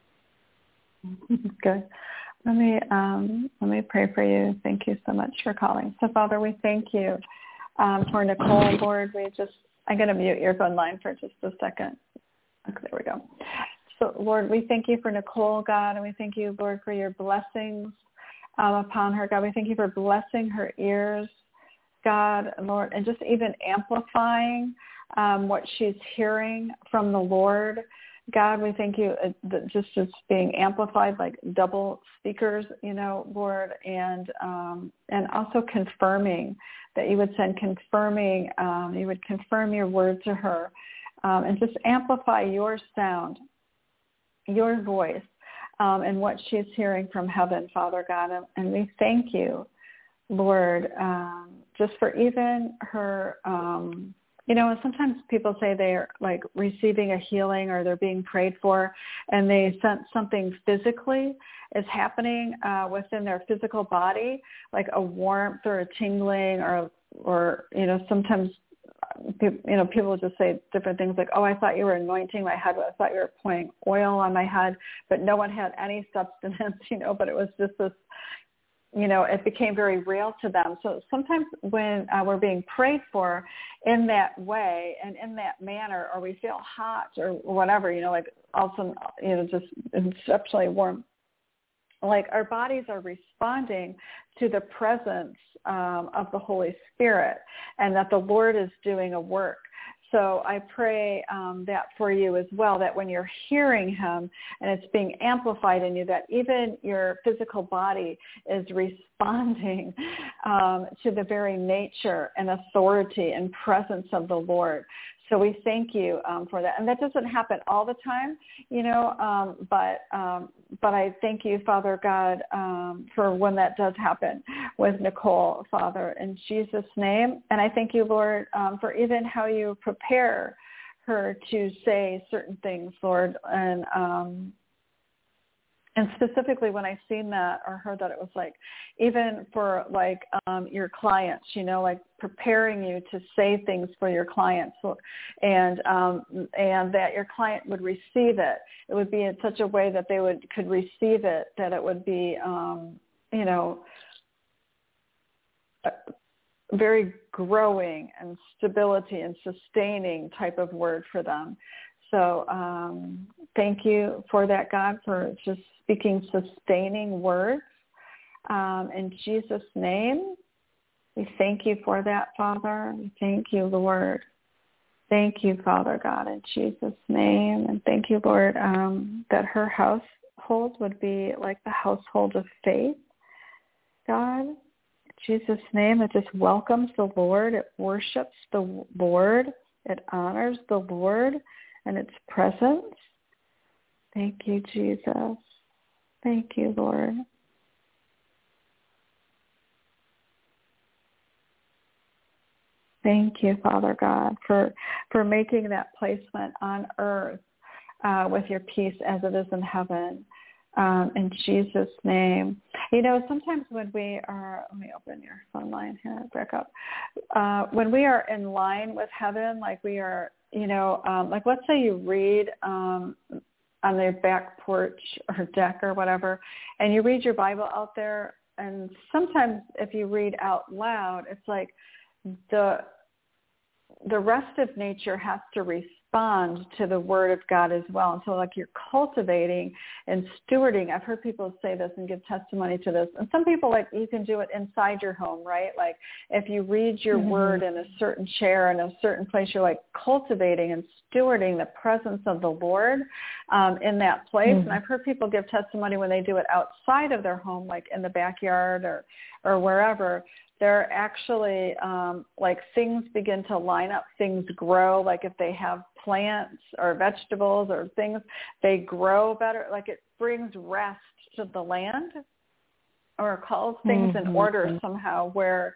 Good. Let me pray for you. Thank you so much for calling. So, Father, we thank you for Nicole, Lord. I'm going to mute your phone line for just a second. Okay, there we go. So, Lord, we thank you for Nicole, God, and we thank you, Lord, for your blessings upon her, God. We thank you for blessing her ears, God, Lord, and just even amplifying what she's hearing from the Lord. God, we thank you just as being amplified like double speakers, Lord, and also confirming that you would you would confirm your word to her and just amplify your sound, your voice, and what she's hearing from heaven, Father God. And we thank you, Lord, just for even her You know, sometimes people say they're like receiving a healing or they're being prayed for, and they sense something physically is happening within their physical body, like a warmth or a tingling, or you know, sometimes people just say different things like, oh, I thought you were anointing my head. I thought you were pouring oil on my head, but no one had any substance, but it was just this, it became very real to them. So sometimes when we're being prayed for in that way and in that manner, or we feel hot or whatever, like all of a sudden, just exceptionally warm, like our bodies are responding to the presence of the Holy Spirit, and that the Lord is doing a work. So I pray that for you as well, that when you're hearing him and it's being amplified in you, that even your physical body is responding to the very nature and authority and presence of the Lord. So we thank you for that. And that doesn't happen all the time, but I thank you, Father God, for when that does happen with Nicole, Father, in Jesus' name. And I thank you, Lord, for even how you prepare her to say certain things, Lord, and specifically when I seen that or heard that, it was like, even for like your clients, like preparing you to say things for your clients, and that your client would receive it. It would be in such a way that they could receive it, that it would be, very growing and stability and sustaining type of word for them. So thank you for that, God, for just speaking sustaining words. In Jesus' name, we thank you for that, Father. We thank you, Lord. Thank you, Father God, in Jesus' name. And thank you, Lord, that her household would be like the household of faith, God. In Jesus' name, it just welcomes the Lord. It worships the Lord. It honors the Lord and its presence. Thank you, Jesus. Thank you, Lord. Thank you, Father God, for making that placement on earth with your peace as it is in heaven. In Jesus' name. Sometimes when we are, let me open your phone line here, back up. When we are in line with heaven, like we are, like let's say you read on the back porch or deck or whatever, and you read your Bible out there, and sometimes if you read out loud, it's like the rest of nature has to respond to the Word of God as well. And so like you're cultivating and stewarding. I've heard people say this and give testimony to this. And some people, like, you can do it inside your home, right? Like if you read your Word in a certain chair in a certain place, you're like cultivating and stewarding the presence of the Lord in that place. And I've heard people give testimony when they do it outside of their home, like in the backyard or wherever. They're actually, like things begin to line up, things grow, like if they have plants or vegetables or things, they grow better, like it brings rest to the land or calls things in order somehow where,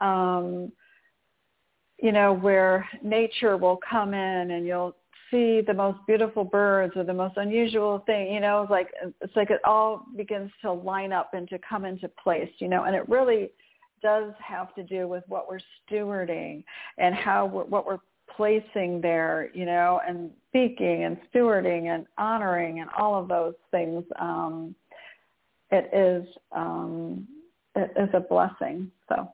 where nature will come in and you'll see the most beautiful birds or the most unusual thing, it's like it all begins to line up and to come into place, and it really does have to do with what we're stewarding and what we're placing there, and speaking and stewarding and honoring and all of those things. It is a blessing. So.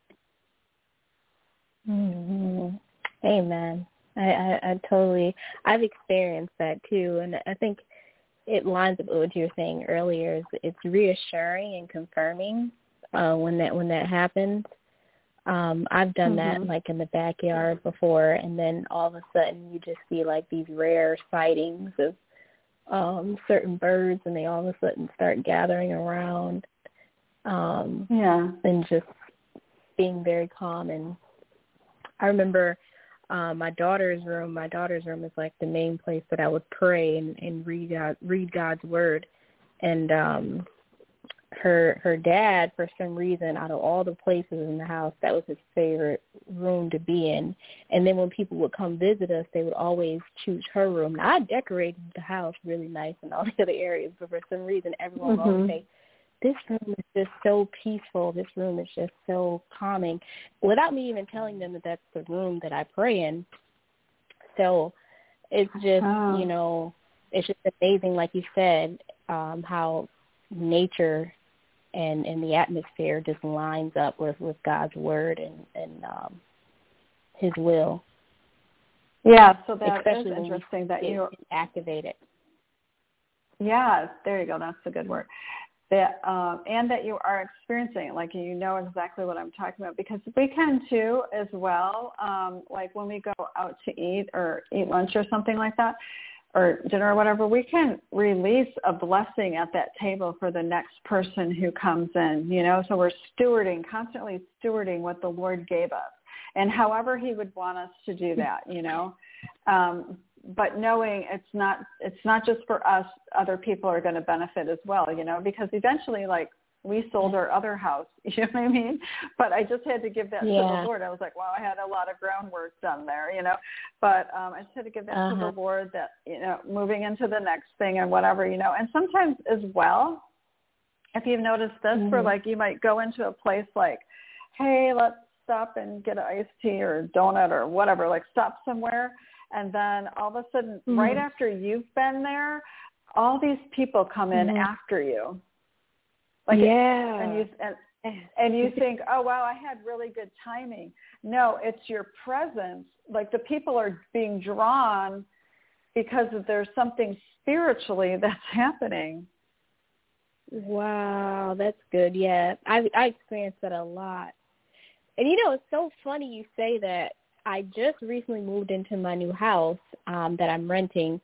Amen. I totally, I've experienced that too. And I think it lines up with what you were saying earlier. It's reassuring and confirming when that happens. I've done that like in the backyard before, and then all of a sudden you just see like these rare sightings of certain birds, and they all of a sudden start gathering around and just being very calm. And I remember my daughter's room is like the main place that I would pray and read God's word. And her dad, for some reason, out of all the places in the house, that was his favorite room to be in. And then when people would come visit us, they would always choose her room. Now, I decorated the house really nice in all the other areas, but for some reason, everyone would always say, this room is just so peaceful. This room is just so calming, without me even telling them that that's the room that I pray in. So it's just, it's just amazing, like you said, how nature and the atmosphere just lines up with God's word and his will. Yeah, so that especially is interesting that you activate it. Yeah, there you go. That's a good word. That and that you are experiencing it, like you know exactly what I'm talking about, because we can too as well. Like when we go out to eat or eat lunch or something like that, or dinner or whatever, we can release a blessing at that table for the next person who comes in, so we're constantly stewarding what the Lord gave us and however he would want us to do that, but knowing it's not just for us, other people are going to benefit as well, because eventually, like, we sold our other house, you know what I mean? But I just had to give that to the Lord. I was like, wow, I had a lot of groundwork done there, but I just had to give that to the Lord that, moving into the next thing and whatever, and sometimes as well, if you've noticed this, for like, you might go into a place like, hey, let's stop and get an iced tea or a donut or whatever, like stop somewhere. And then all of a sudden, right after you've been there, all these people come in after you. Like, and you think, oh, wow, I had really good timing. No, it's your presence. Like, the people are being drawn because there's something spiritually that's happening. Wow, that's good. Yeah, I experienced that a lot. And, it's so funny you say that. I just recently moved into my new house that I'm renting.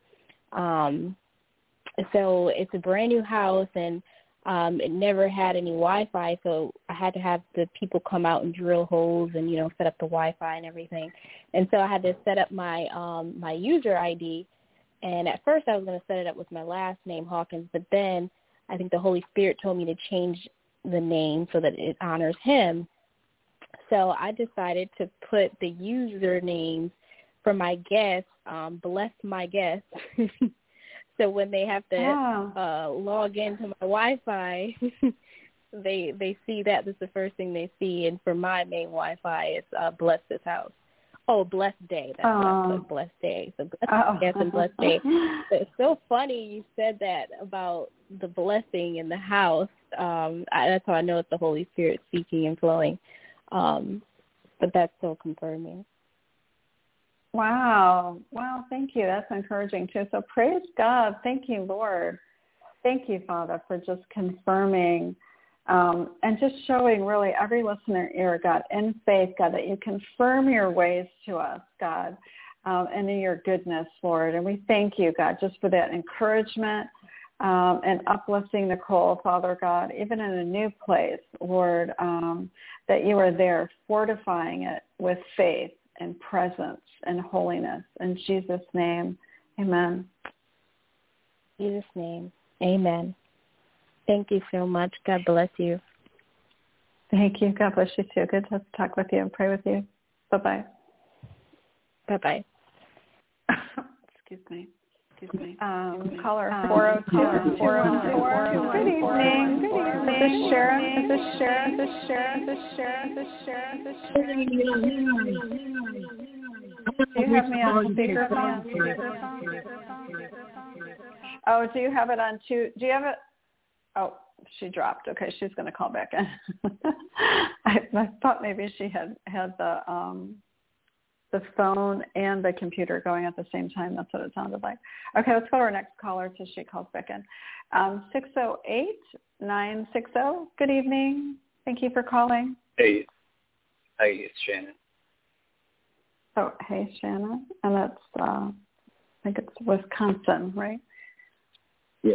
So it's a brand new house, and it never had any Wi-Fi, so I had to have the people come out and drill holes and, set up the Wi-Fi and everything. And so I had to set up my my user ID. And at first I was going to set it up with my last name, Hawkins, but then I think the Holy Spirit told me to change the name so that it honors him. So I decided to put the usernames for my guests, bless my guests. So when they have to log into my Wi-Fi, they see that. That's the first thing they see. And for my main Wi-Fi, it's bless this house. Oh, blessed day. That's what I put, blessed day. So blessed guest and blessed day. But it's so funny you said that about the blessing in the house. That's how I know it's the Holy Spirit speaking and flowing. But that's so confirming. Wow. Thank you. That's encouraging too. So praise God. Thank you, Lord. Thank you, Father, for just confirming and just showing really every listener here, God, in faith, God, that you confirm your ways to us, God, and in your goodness, Lord. And we thank you, God, just for that encouragement and uplifting Nicole, Father God, even in a new place, Lord, that you are there fortifying it with faith and presence and holiness. In Jesus' name, amen. In Jesus' name, amen. Thank you so much. God bless you. Thank you. God bless you too. Good to talk with you and pray with you. Bye-bye. Bye-bye. Excuse me. Caller 402. Good evening. This is Sharon. Do you have me on speakerphone? Oh, do you have it on two? Do you have it? Oh, she dropped. Okay, she's going to call back in. I thought maybe she had the phone and the computer going at the same time. That's what it sounded like. Okay, let's go to our next caller till she calls back in. 608-960. Good evening. Thank you for calling. Hey, it's Shannon. Oh, hey, Shannon. And that's, I think it's Wisconsin, right? Yes.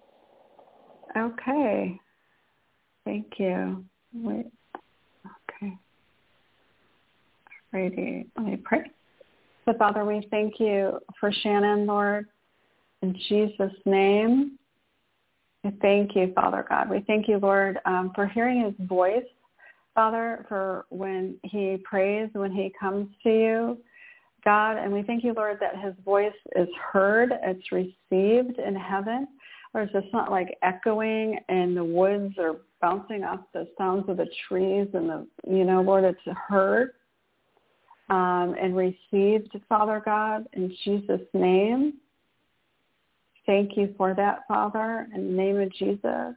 Okay. Thank you. Wait. Okay. Alrighty. Let me pray. So, Father, we thank you for Shannon, Lord. In Jesus' name, We thank you, Father God. We thank you, Lord, for hearing his voice, Father, for when he prays, when he comes to you, God. And we thank you, Lord, that his voice is heard, it's received in heaven, or it's just not like echoing in the woods or bouncing off the sounds of the trees and Lord, it's heard and received, Father God, in Jesus' name. Thank you for that, Father, in the name of Jesus.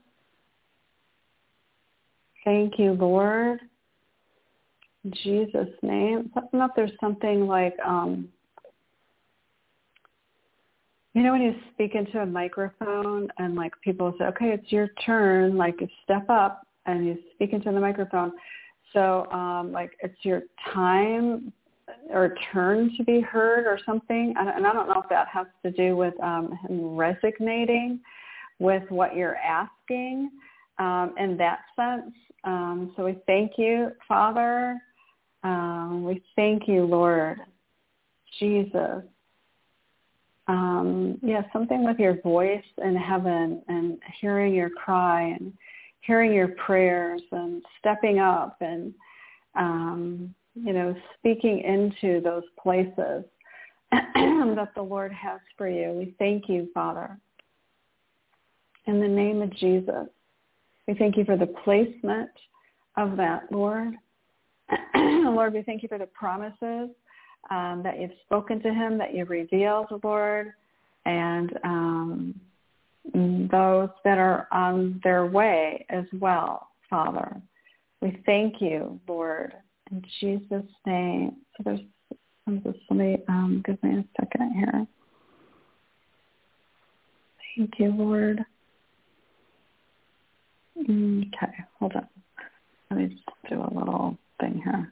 Thank you, Lord. In Jesus' name. I don't know if there's something like, when you speak into a microphone and like people say, okay, it's your turn, like you step up and you speak into the microphone. So like it's your time or turn to be heard or something. And I don't know if that has to do with him resonating with what you're asking in that sense. So we thank you, Father. We thank you, Lord Jesus. Something with your voice in heaven and hearing your cry and hearing your prayers and stepping up and, speaking into those places that the Lord has for you. We thank you, Father. In the name of Jesus, we thank you for the placement of that, Lord. Lord, we thank you for the promises that you've spoken to him, that you've revealed, Lord, and those that are on their way as well, Father. We thank you, Lord, in Jesus' name. So there's somebody, give me a second here. Thank you, Lord. Okay, hold on. Let me just do a little thing here.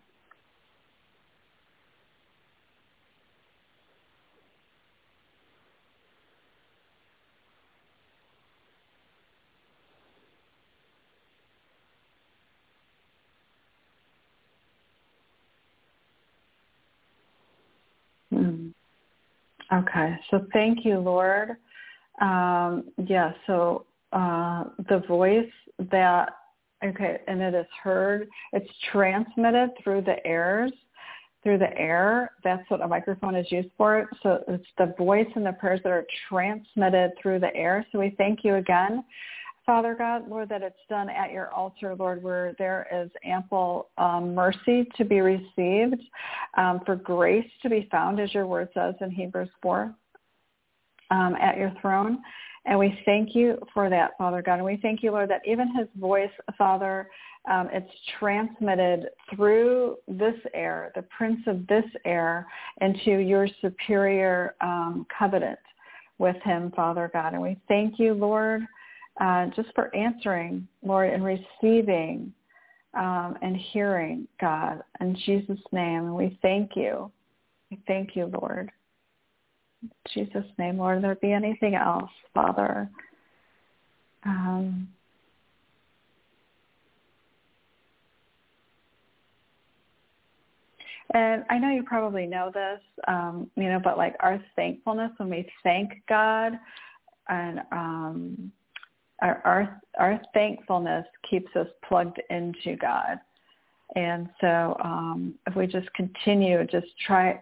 Okay, so thank you, Lord. So the voice that, and it is heard, it's transmitted through the air. That's what a microphone is used for. So it's the voice and the prayers that are transmitted through the air. So we thank you again, Father God, Lord, that it's done at your altar, Lord, where there is ample mercy to be received, for grace to be found, as your word says in Hebrews 4, at your throne. And we thank you for that, Father God. And we thank you, Lord, that even his voice, Father, it's transmitted through this air, the prince of this air, into your superior covenant with him, Father God. And we thank you, Lord, just for answering, Lord, and receiving and hearing, God, in Jesus' name. And we thank you. We thank you, Lord. In Jesus' name, Lord, there be anything else, Father. And I know you probably know this, but like our thankfulness, when we thank God, and our thankfulness keeps us plugged into God. And so if we just continue, just try,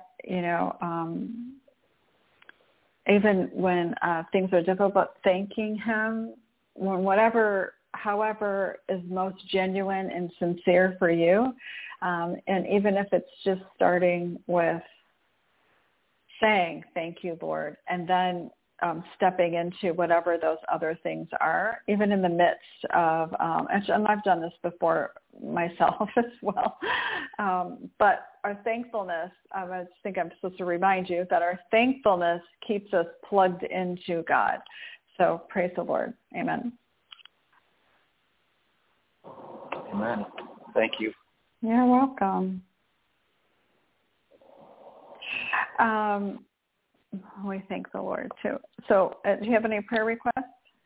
even when things are difficult, thanking him, however is most genuine and sincere for you. And even if it's just starting with saying, thank you, Lord, and then stepping into whatever those other things are, even in the midst of, and I've done this before myself as well, but our thankfulness, I think I'm supposed to remind you that our thankfulness keeps us plugged into God. So praise the Lord. Amen. Amen. Thank you. You're welcome. We thank the Lord too. So do you have any prayer requests?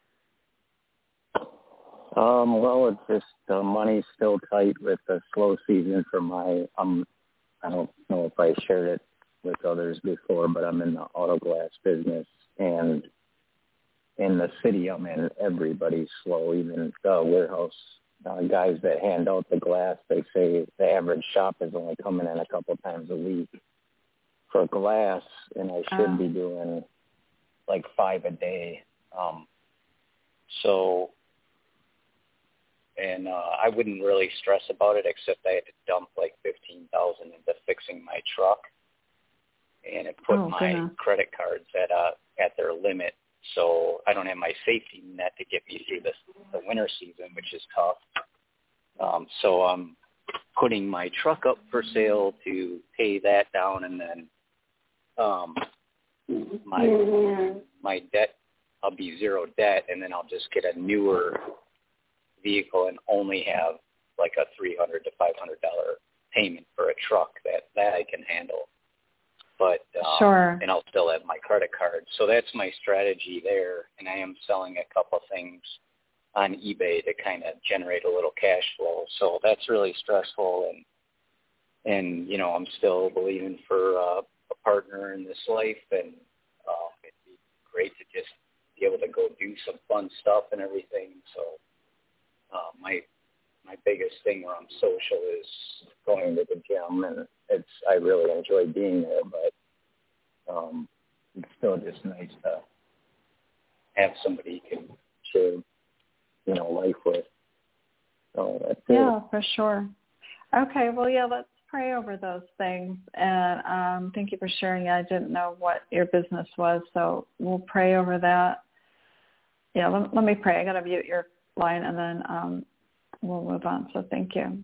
Well, it's just money's still tight with the slow season for my, I don't know if I shared it with others before, but I'm in the auto glass business, and in the city I'm in, everybody's slow. Even the warehouse guys that hand out the glass, they say the average shop is only coming in a couple times a week for glass, and I should be doing like 5 a day. I wouldn't really stress about it, except I had to dump like $15,000 into fixing my truck, and it put my credit cards at their limit. So I don't have my safety net to get me through the winter season, which is tough. So I'm putting my truck up for sale to pay that down, and then my debt, I'll be zero debt, and then I'll just get a newer vehicle and only have like a $300 to $500 payment for a truck that I can handle. But and I'll still have my credit card. So that's my strategy there, and I am selling a couple things on eBay to kind of generate a little cash flow. So that's really stressful, and you know, I'm still believing for a partner in this life, and it'd be great to just be able to go do some fun stuff and everything. So my biggest thing where I'm social is going to the gym, and I really enjoy being there, but it's still just nice to have somebody you can share, you know, life with. So that's it. For sure. Okay, well, let's pray over those things. And thank you for sharing. I didn't know what your business was, so we'll pray over that. Let me pray. I got to mute your line, and then we'll move on. So thank you.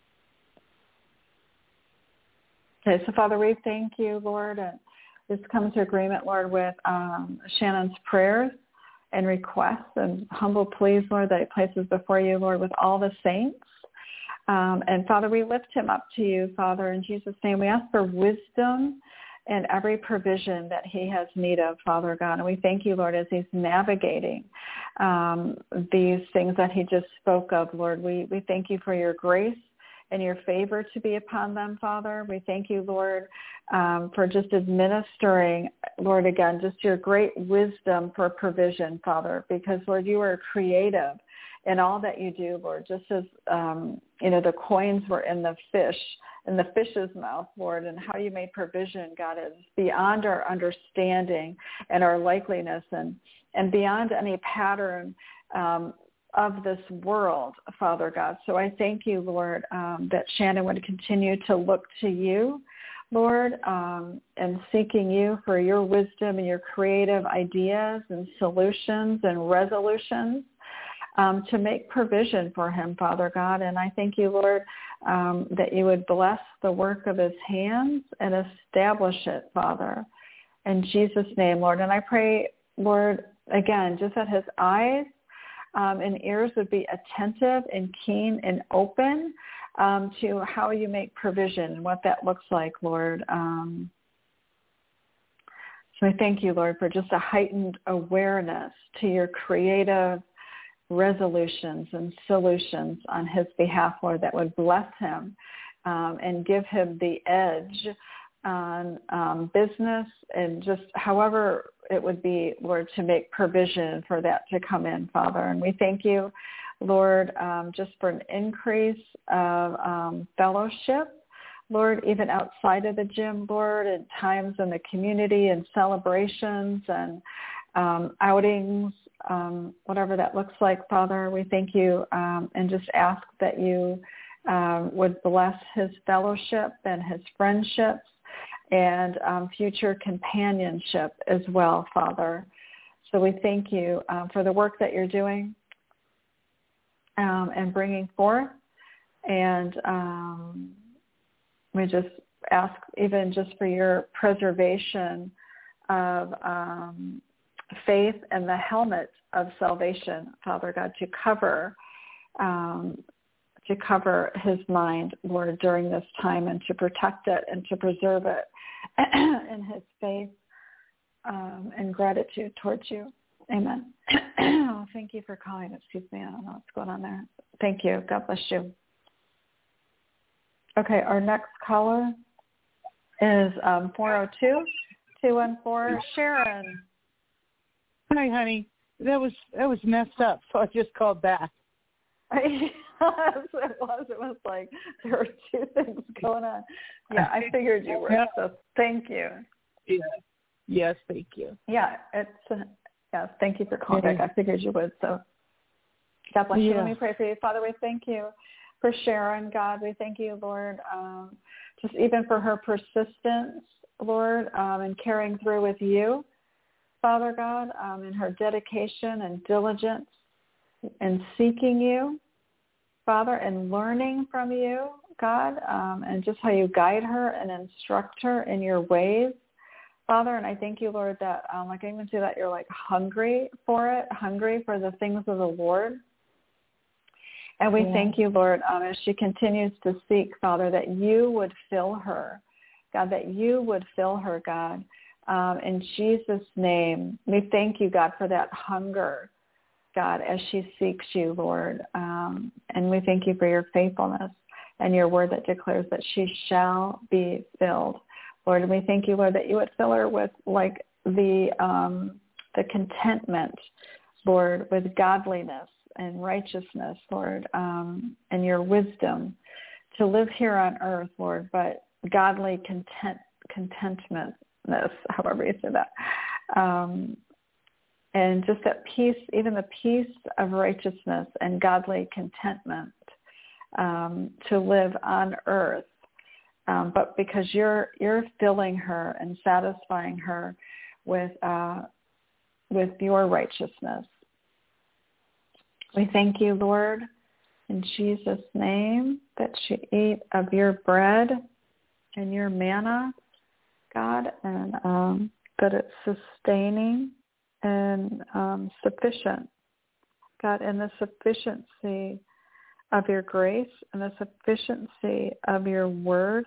Okay, so Father, we thank you, Lord, and just come into agreement, Lord, with Shannon's prayers and requests and humble pleas, Lord, that he places before you, Lord, with all the saints. And Father, we lift him up to you, Father, in Jesus' name. We ask for wisdom and every provision that he has need of, Father God. And we thank you, Lord, as he's navigating these things that he just spoke of, Lord. We thank you for your grace and your favor to be upon them, Father. We thank you, Lord, for just administering, Lord, again, just your great wisdom for provision, Father, because, Lord, you are creative in all that you do, Lord, just as, the coins were in the fish's mouth, Lord, and how you made provision, God, is beyond our understanding and our likeliness and beyond any pattern of this world, Father God. So I thank you, Lord, that Shannon would continue to look to you, Lord, and seeking you for your wisdom and your creative ideas and solutions and resolutions to make provision for him, Father God. And I thank you, Lord, that you would bless the work of his hands and establish it, Father, in Jesus' name, Lord. And I pray, Lord, again, just that his eyes and ears would be attentive and keen and open to how you make provision and what that looks like, Lord. So I thank you, Lord, for just a heightened awareness to your creative resolutions and solutions on his behalf, Lord, that would bless him and give him the edge on business and just however it would be, Lord, to make provision for that to come in, Father. And we thank you, Lord, just for an increase of fellowship, Lord, even outside of the gym, Lord, at times in the community and celebrations and outings, whatever that looks like, Father. We thank you and just ask that you would bless his fellowship and his friendships and future companionship as well, Father. So we thank you for the work that you're doing and bringing forth. And we just ask even just for your preservation of faith and the helmet of salvation, Father God, to cover his mind, Lord, during this time and to protect it and to preserve it in his faith and gratitude towards you. Amen. Thank you for calling. Excuse me. I don't know what's going on there. Thank you. God bless you. Okay, our next caller is 402-214. Sharon. Hi, honey. that was messed up. So I just called back. It was like there were two things going on. Yeah, I figured you were. So thank you. Yeah. Yes, thank you. Yeah, yes, thank you for calling back. I figured you would. So God bless you. Let me pray for you. Father, we thank you for Sharon, God. We thank you, Lord, just even for her persistence, Lord, and carrying through with you, Father God, in her dedication and diligence and seeking you, Father, and learning from you, God, and just how you guide her and instruct her in your ways, Father. And I thank you, Lord, that like I even see that you're like hungry for it, hungry for the things of the Lord. And we thank you, Lord, as she continues to seek, Father, that you would fill her, God, that you would fill her, God, in Jesus' name. We thank you, God, for that hunger, God, as she seeks you, Lord. And we thank you for your faithfulness and your word that declares that she shall be filled, Lord. And we thank you, Lord, that you would fill her with like the contentment, Lord, with godliness and righteousness, Lord, and your wisdom to live here on earth, Lord, but godly contentmentness, however you say that. And just that peace, even the peace of righteousness and godly contentment to live on earth. But because you're filling her and satisfying her with your righteousness. We thank you, Lord, in Jesus' name, that she eat of your bread and your manna, God, and that it's sustaining and sufficient, God, and the sufficiency of your grace and the sufficiency of your word.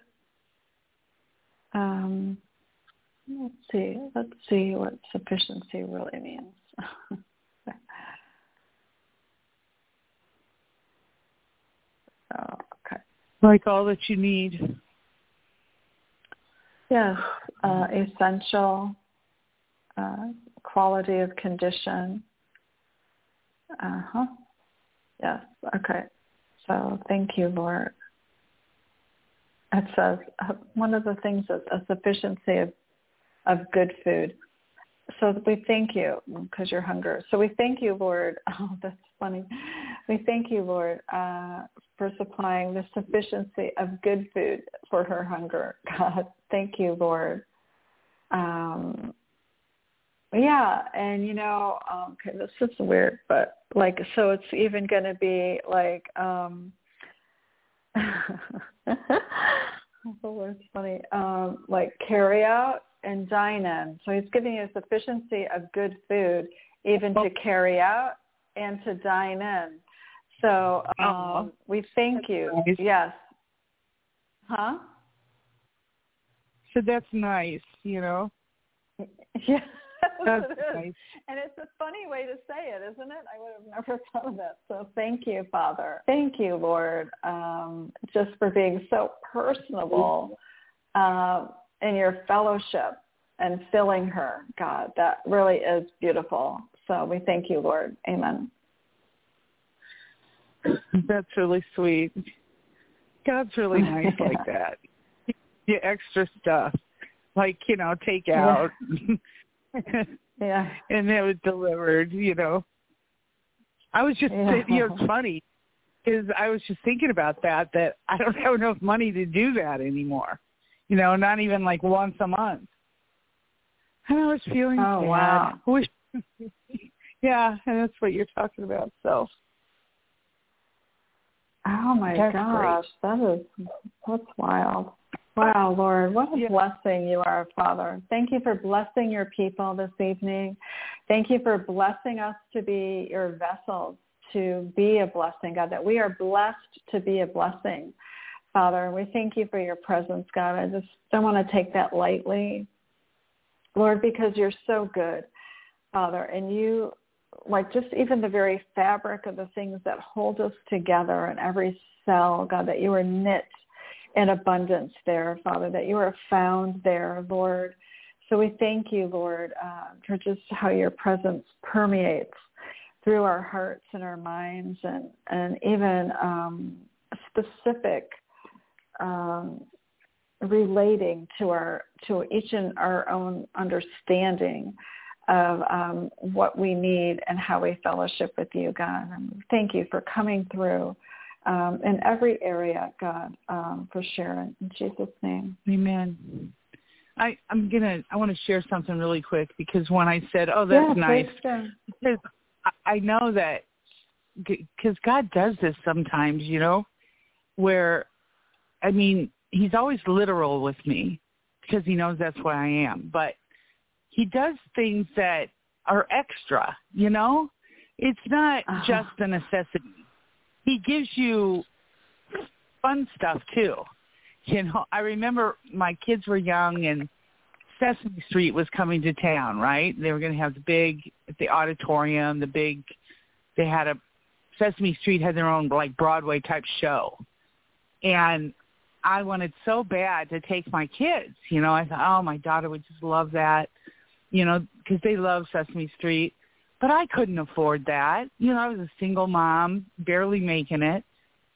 Let's see what sufficiency really means. Okay. Like all that you need. Yes, essential, quality of condition. Yes, okay. So thank you, Lord. It says one of the things is a sufficiency of good food. So we thank you because you're hungry. So we thank you, Lord. Oh, that's funny. We thank you, Lord, for supplying the sufficiency of good food for her hunger. God, thank you, Lord. Yeah, and okay, this is weird, but like, so it's even going to be like, oh, it's funny, like carry out and dine in. So he's giving you a sufficiency of good food, even to carry out and to dine in. So we thank you. Nice. Yes. Huh? So that's nice, Yeah. That's nice. And it's a funny way to say it, isn't it? I would have never thought of that. So thank you, Father. Thank you, Lord, just for being so personable in your fellowship and filling her, God. That really is beautiful. So we thank you, Lord. Amen. That's really sweet. God's really nice like that. You extra stuff, like, take out. Yeah. And it was delivered, I was just, it's funny, because I was just thinking about that I don't have enough money to do that anymore, not even like once a month. And I was feeling sad. Wow. Yeah, and that's what you're talking about, so. Oh, my gosh, great. That's wild. Wow, Lord, what a blessing you are, Father. Thank you for blessing your people this evening. Thank you for blessing us to be your vessels, to be a blessing, God, that we are blessed to be a blessing, Father. And we thank you for your presence, God. I just don't want to take that lightly, Lord, because you're so good, Father. And you, like just even the very fabric of the things that hold us together in every cell, God, that you are knit in abundance there, Father, that you are found there, Lord. So we thank you, Lord, for just how your presence permeates through our hearts and our minds, and even specific relating to each and our own understanding of what we need and how we fellowship with you, God. And thank you for coming through in every area, God, for Sharon. In Jesus' name. Amen. I want to share something really quick, because when I said, oh, that's nice, because I know that, because God does this sometimes, where, he's always literal with me because he knows that's what I am. But he does things that are extra, It's not just a necessity. He gives you fun stuff, too. I remember my kids were young and Sesame Street was coming to town, right? They were going to have the auditorium, they had Sesame Street had their own, Broadway type show. And I wanted so bad to take my kids, I thought, oh, my daughter would just love that, because they love Sesame Street. But I couldn't afford that. I was a single mom, barely making it.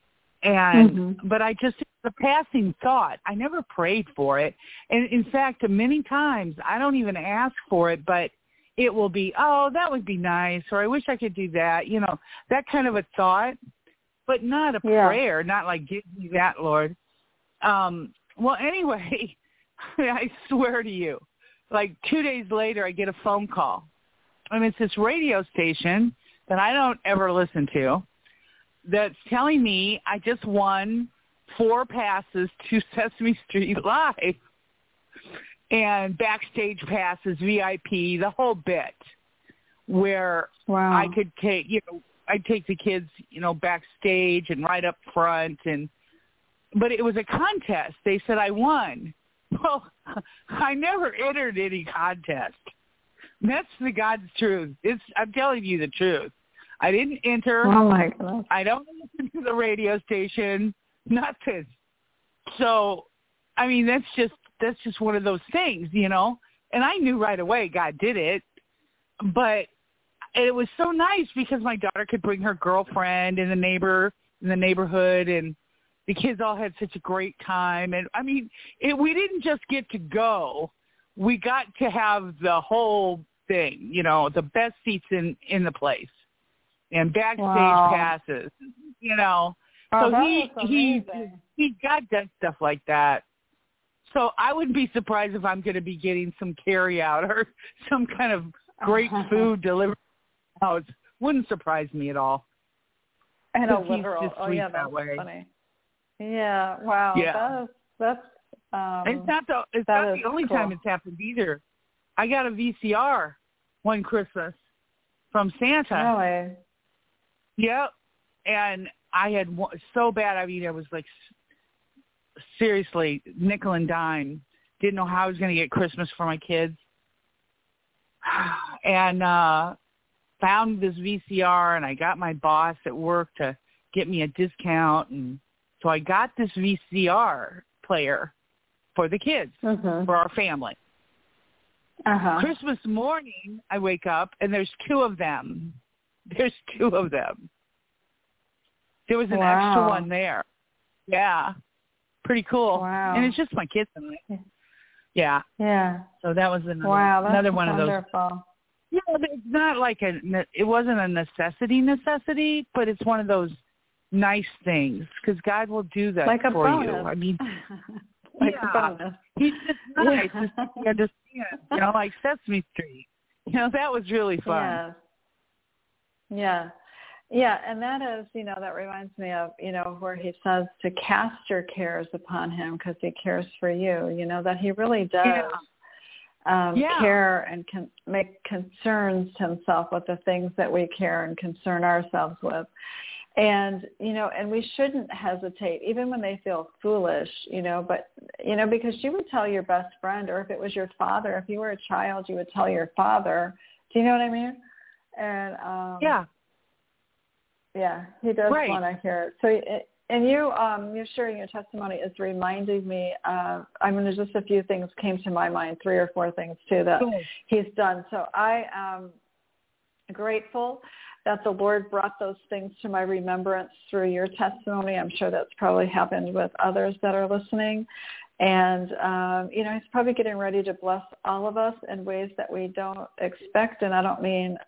And but I just, the passing thought, I never prayed for it. And in fact, many times I don't even ask for it, but it will be, oh, that would be nice, or I wish I could do that, that kind of a thought, but not a prayer, not like, give me that, Lord. Well, anyway, I swear to you, 2 days later, I get a phone call. And it's this radio station that I don't ever listen to that's telling me I just won 4 passes to Sesame Street Live and backstage passes, VIP, the whole bit, where I could take, I'd take the kids, backstage and right up front. But it was a contest. They said I won. Well, I never entered any contest. That's the God's truth. I'm telling you the truth. I didn't enter. Oh, my God. I don't listen to the radio station. Nothing. So, that's just one of those things, And I knew right away God did it. But it was so nice because my daughter could bring her girlfriend in the neighborhood, and the kids all had such a great time. And, we didn't just get to go. We got to have the whole thing, the best seats in the place and backstage passes, So God does stuff like that. So I wouldn't be surprised if I'm going to be getting some carry out or some kind of great food delivered. It wouldn't surprise me at all. And a literal. Oh, yeah, that's funny. Yeah. Wow. Yeah. That's it's not the only time it's happened either. I got a VCR one Christmas from Santa. Really? Yep. And I had so bad. I was seriously nickel and dime. Didn't know how I was going to get Christmas for my kids. And found this VCR, and I got my boss at work to get me a discount. And so I got this VCR player for the kids, for our family. Christmas morning, I wake up, and there's 2 of them. There was an extra one there. Yeah. Pretty cool. Wow. And it's just my kids and I. Yeah. Yeah. So that was another one of those. Wonderful. Yeah, it's not it wasn't a necessity, but it's one of those nice things because God will do that like for bonus. you. A bonus. He's just nice. You understand, like Sesame Street. That was really fun. Yeah. Yeah, and that is, that reminds me of, where he says to cast your cares upon him because he cares for you, that he really does care and concerns himself with the things that we care and concern ourselves with. And, and we shouldn't hesitate, even when they feel foolish, but, because you would tell your best friend, or if it was your father, if you were a child, you would tell your father. Do you know what I mean? And, yeah, he does want to hear it. So you sharing your testimony is reminding me of, just a few things came to my mind, 3 or 4 things too that he's done. So I am grateful that the Lord brought those things to my remembrance through your testimony. I'm sure that's probably happened with others that are listening. And, he's probably getting ready to bless all of us in ways that we don't expect. And I don't mean,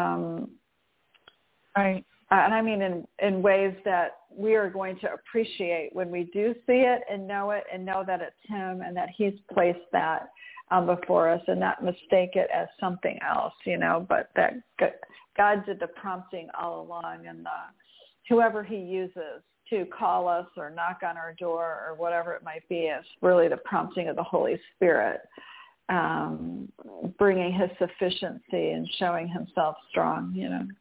right. And I mean in ways that we are going to appreciate when we do see it and know that it's him and that he's placed that before us and not mistake it as something else, but that God did the prompting all along, and whoever he uses to call us or knock on our door or whatever it might be is really the prompting of the Holy Spirit, bringing his sufficiency and showing himself strong,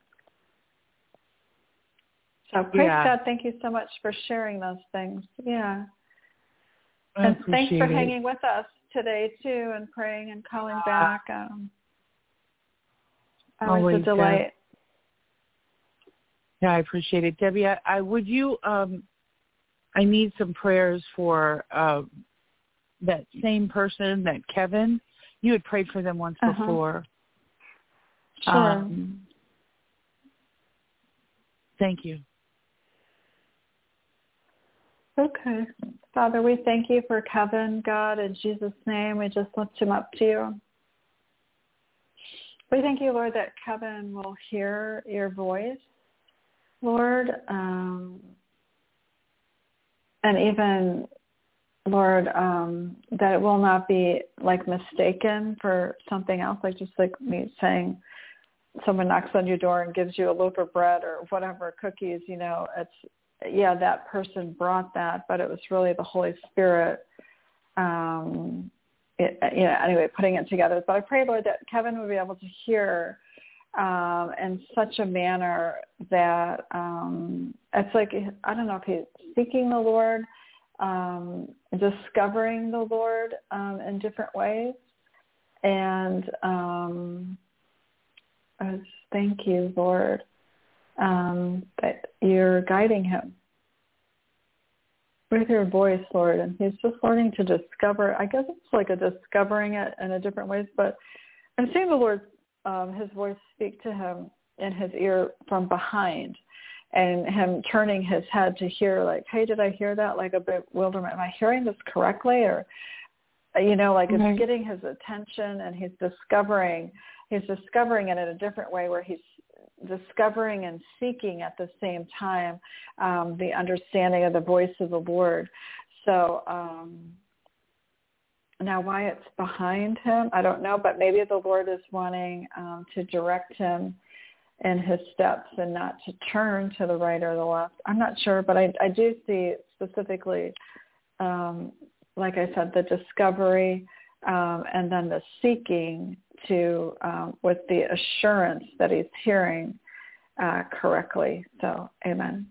So praise God. Thank you so much for sharing those things. Yeah. And thanks for hanging with us today, too, and praying and calling back. Always a delight. Yeah, I appreciate it. Debbie, I need some prayers for that same person, that Kevin. You had prayed for them once before. Sure. Thank you. Okay. Father, we thank you for Kevin, God, in Jesus' name. We just lift him up to you. We thank you, Lord, that Kevin will hear your voice, Lord, and even, Lord, that it will not be mistaken for something else, just like me saying someone knocks on your door and gives you a loaf of bread or whatever, cookies, that person brought that, but it was really the Holy Spirit, putting it together. But I pray, Lord, that Kevin would be able to hear in such a manner that it's I don't know if he's seeking the Lord, discovering the Lord in different ways. And thank you, Lord, that you're guiding him with your voice, Lord, and he's just learning to discover. I guess it's like a discovering it in a different ways, but I'm seeing the Lord, his voice speak to him in his ear from behind, and him turning his head to hear, hey, did I hear that? Like a bewilderment. Am I hearing this correctly? Or, it's getting his attention, and he's discovering it in a different way, where he's discovering and seeking at the same time the understanding of the voice of the Lord. So now why it's behind him, I don't know, but maybe the Lord is wanting to direct him in his steps and not to turn to the right or the left. I'm not sure, but I do see specifically, like I said, the discovery and then the seeking to with the assurance that he's hearing correctly. So, amen.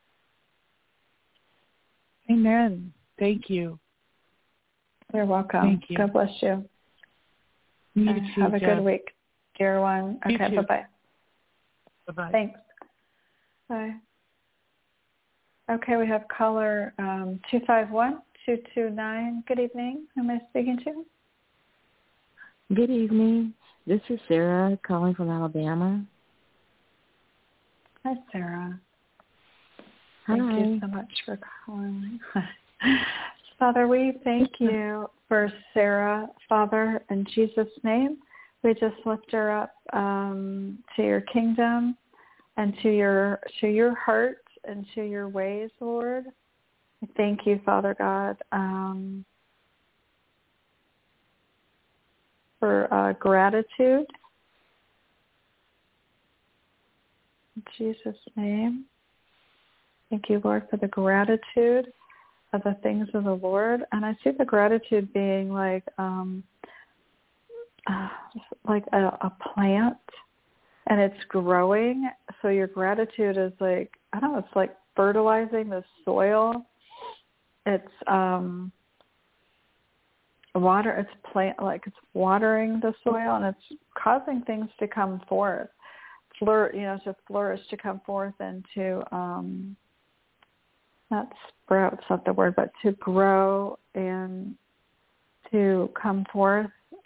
Amen. Thank you. You're welcome. Thank you. God bless you. You too, have a good week, dear one. Okay, bye-bye. Bye-bye. Thanks. Bye. Okay, we have caller 251-229. Good evening. Who am I speaking to? Good evening. This is Sarah calling from Alabama. Hi, Sarah. Hi. Thank you so much for calling. Father, we thank you for Sarah, Father, in Jesus' name. We just lift her up to your kingdom and to your heart and to your ways, Lord. We thank you, Father God, for gratitude. In Jesus' name. Thank you, Lord, for the gratitude of the things of the Lord. And I see the gratitude being like a plant, and it's growing. So your gratitude is like, I don't know, it's like fertilizing the soil. It's it's watering the soil, and it's causing things to come forth, to flourish, to come forth, and to not sprout's not the word, but to grow and to come forth.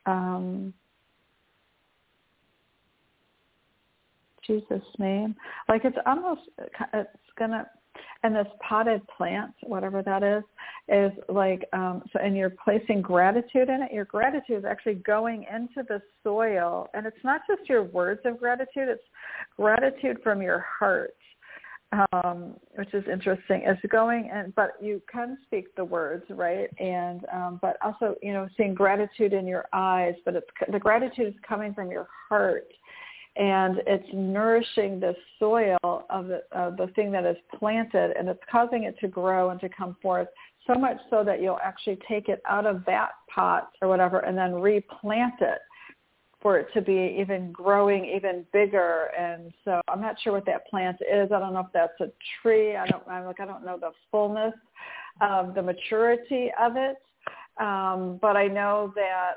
Jesus' name. Like it's gonna, and this potted plant, whatever that is like, so, and you're placing gratitude in it. Your gratitude is actually going into the soil, and it's not just your words of gratitude, it's gratitude from your heart, which is interesting. It's going in, but you can speak the words, right? And, but also, seeing gratitude in your eyes, but the gratitude is coming from your heart. And it's nourishing the soil of the thing that is planted, and it's causing it to grow and to come forth, so much so that you'll actually take it out of that pot or whatever and then replant it for it to be even growing even bigger. And so I'm not sure what that plant is. I don't know if that's a tree. I don't know the fullness of the maturity of it. But I know that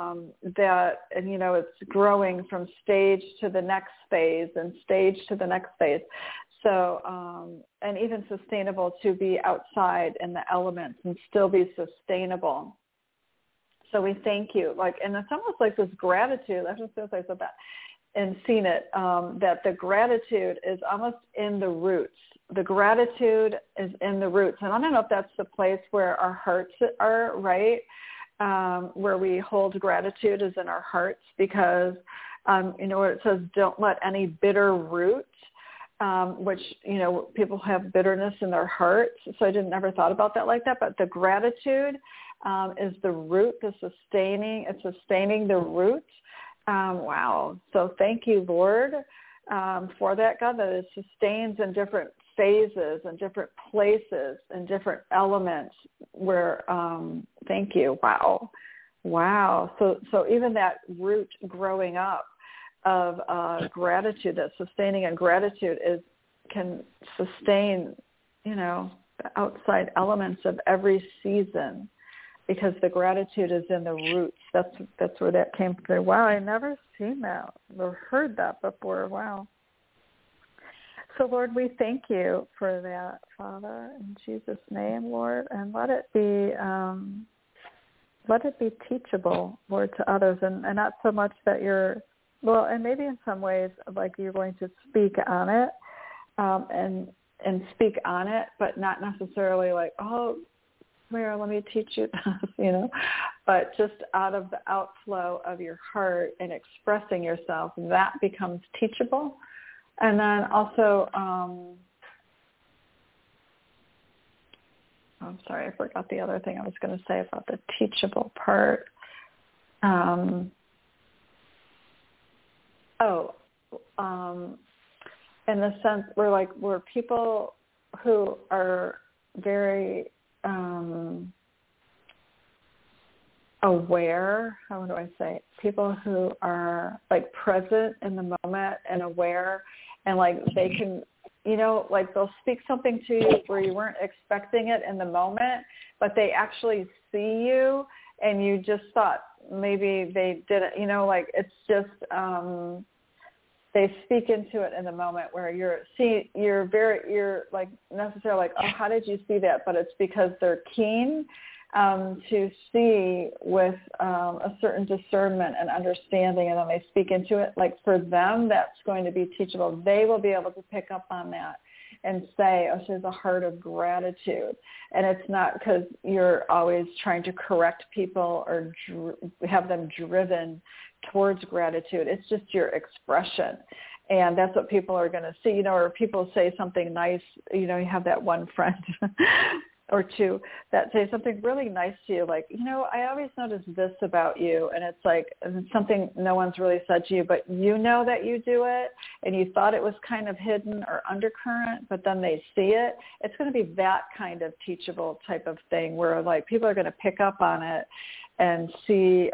it's growing from stage to the next phase and stage to the next phase. So, and even sustainable to be outside in the elements and still be sustainable. So we thank you. And it's almost like this gratitude. I just feel like I said that and seen it, that the gratitude is almost in the roots. The gratitude is in the roots. And I don't know if that's the place where our hearts are, right? Where we hold gratitude is in our hearts, because, where it says, don't let any bitter root, which, people have bitterness in their hearts. So I never thought about that like that. But the gratitude is the root, it's sustaining the root. Wow. So thank you, Lord, for that, God, that it sustains in different phases and different places and different elements where, thank you. Wow. So even that root growing up of gratitude, that sustaining and gratitude can sustain, the outside elements of every season, because the gratitude is in the roots. That's where that came through. Wow, I never seen that or heard that before. Wow. So, Lord, we thank you for that, Father, in Jesus' name, Lord, and let it be teachable, Lord, to others, and not so much that and maybe in some ways, like you're going to speak on it, and speak on it, but not necessarily like, oh, Mary, let me teach you this, but just out of the outflow of your heart and expressing yourself, that becomes teachable. And then also, I'm sorry, I forgot the other thing I was going to say about the teachable part. In the sense we're people who are very aware, how do I say, people who are present in the moment and aware, and they can, they'll speak something to you where you weren't expecting it in the moment, but they actually see you and you just thought maybe they didn't, it's just, they speak into it in the moment where you're necessarily oh, how did you see that? But it's because they're keen to see with a certain discernment and understanding, and then they speak into it. For them, that's going to be teachable. They will be able to pick up on that and say, oh, she has a heart of gratitude. And it's not because you're always trying to correct people or have them driven towards gratitude. It's just your expression. And that's what people are going to see, or people say something nice, you have that one friend or two that say something really nice to you, I always notice this about you, and it's something no one's really said to you, but that you do it, and you thought it was kind of hidden or undercurrent, but then they see it. It's going to be that kind of teachable type of thing where people are going to pick up on it and see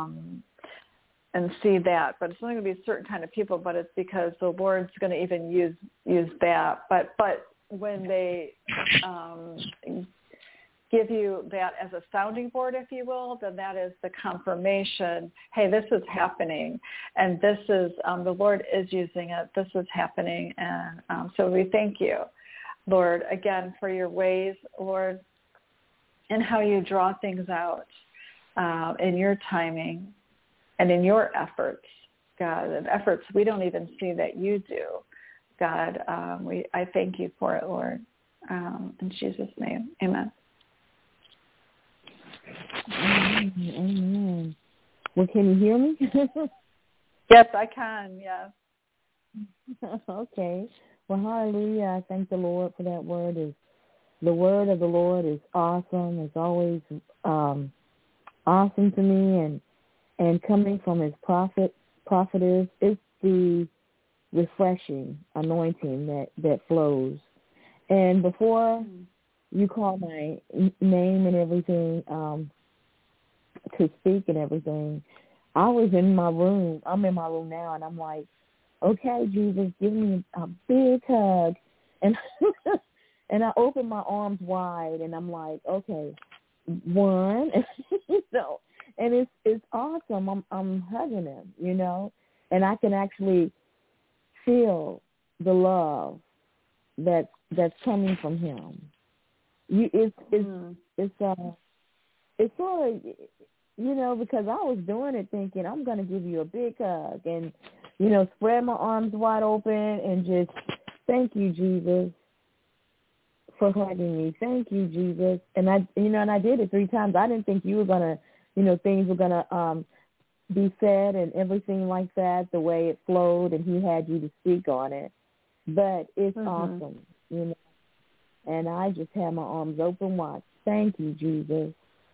that, but it's only going to be a certain kind of people, but it's because the Lord's going to even use that. But when they give you that as a sounding board, if you will, then that is the confirmation, hey, this is happening, and this is, the Lord is using it, this is happening, and so we thank you Lord, again, for your ways, Lord, and how you draw things out in your timing and in your efforts, God, and efforts we don't even see that you do. God, I thank you for it, Lord. In Jesus' name, amen. Amen. Well, can you hear me? Yes, I can, yes. Okay. Well, hallelujah. I thank the Lord for that word. The word of the Lord is awesome. It's always awesome to me, and coming from his prophetess, it's the refreshing anointing that flows. And before you call my name and everything to speak and everything, I was in my room. I'm in my room now, and I'm like, okay, Jesus, give me a big hug. And and I open my arms wide, and I'm like, okay, one, and it's awesome. I'm hugging him, and I can actually feel the love that's coming from him. It's sort of, because I was doing it thinking I'm going to give you a big hug and, spread my arms wide open and just thank you, Jesus, for hugging me. Thank you, Jesus. And I did it 3 times. I didn't think you were going to, things were going to be said and everything like that, the way it flowed, and he had you to speak on it. But it's awesome, And I just had my arms open wide. Thank you, Jesus.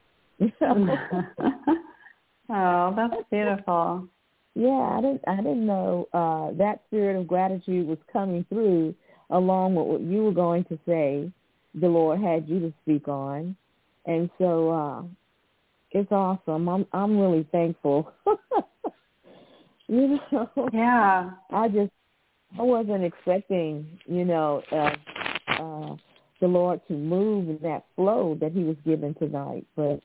Oh, that's beautiful. Yeah, I didn't know that spirit of gratitude was coming through along with what you were going to say. The Lord had you to speak on, and so it's awesome. I'm really thankful. Yeah. I wasn't expecting, the Lord to move in that flow that he was given tonight, but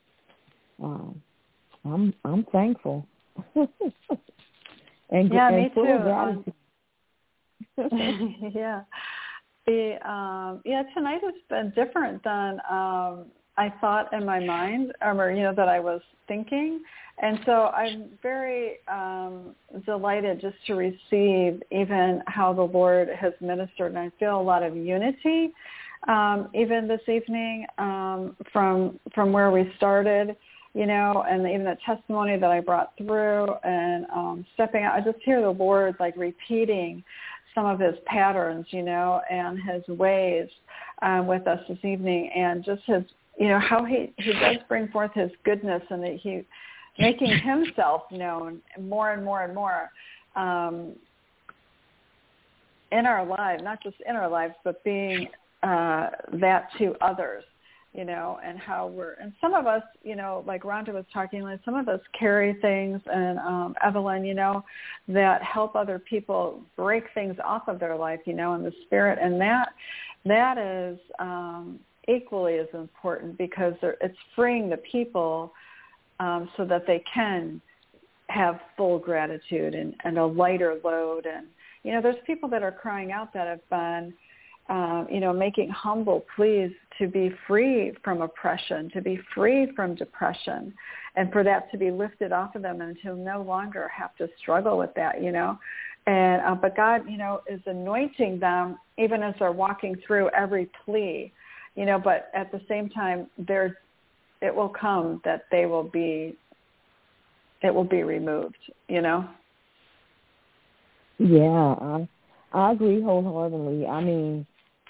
I'm thankful. and me full too. Of gratitude. Yeah. Tonight has been different than I thought in my mind, or that I was thinking. And so I'm very delighted just to receive even how the Lord has ministered, and I feel a lot of unity even this evening from where we started, and even the testimony that I brought through and stepping out. I just hear the Lord like repeating some of his patterns, and his ways with us this evening, and just his, how he does bring forth his goodness, and that he making himself known more and more and more in our lives, not just in our lives, but being that to others, and how and some of us, like Rhonda was talking, like some of us carry things, and Evelyn, that help other people break things off of their life, in the spirit, and that is equally as important, because it's freeing the people so that they can have full gratitude and a lighter load. And, there's people that are crying out that have been, making humble pleas to be free from oppression, to be free from depression, and for that to be lifted off of them and to no longer have to struggle with that, And but God, is anointing them even as they're walking through every plea, but at the same time, it will come that it will be removed, Yeah, I agree wholeheartedly. I mean,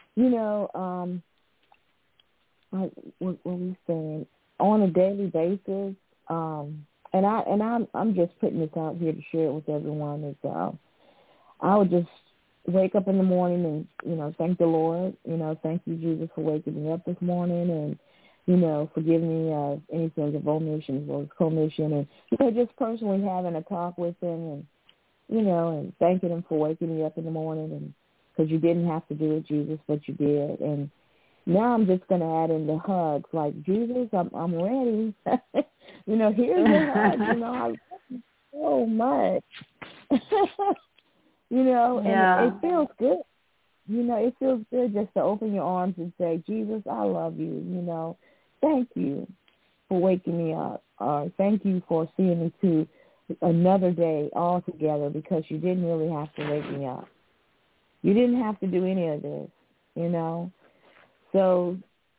what we saying on a daily basis, and I'm just putting this out here to share it with everyone. Is I would just wake up in the morning and thank the Lord. Thank you, Jesus, for waking me up this morning, and forgive me of any sins of omission or commission, and just personally having a talk with him, and thanking him for waking me up in the morning, and because you didn't have to do it, Jesus, but you did. And now I'm just going to add in the hugs, like, Jesus, I'm ready. Here's your hug. I love you so much. And it feels good. it feels good just to open your arms and say, Jesus, I love you, thank you for waking me up. Thank you for seeing me to another day all together, because you didn't really have to wake me up. You didn't have to do any of this, So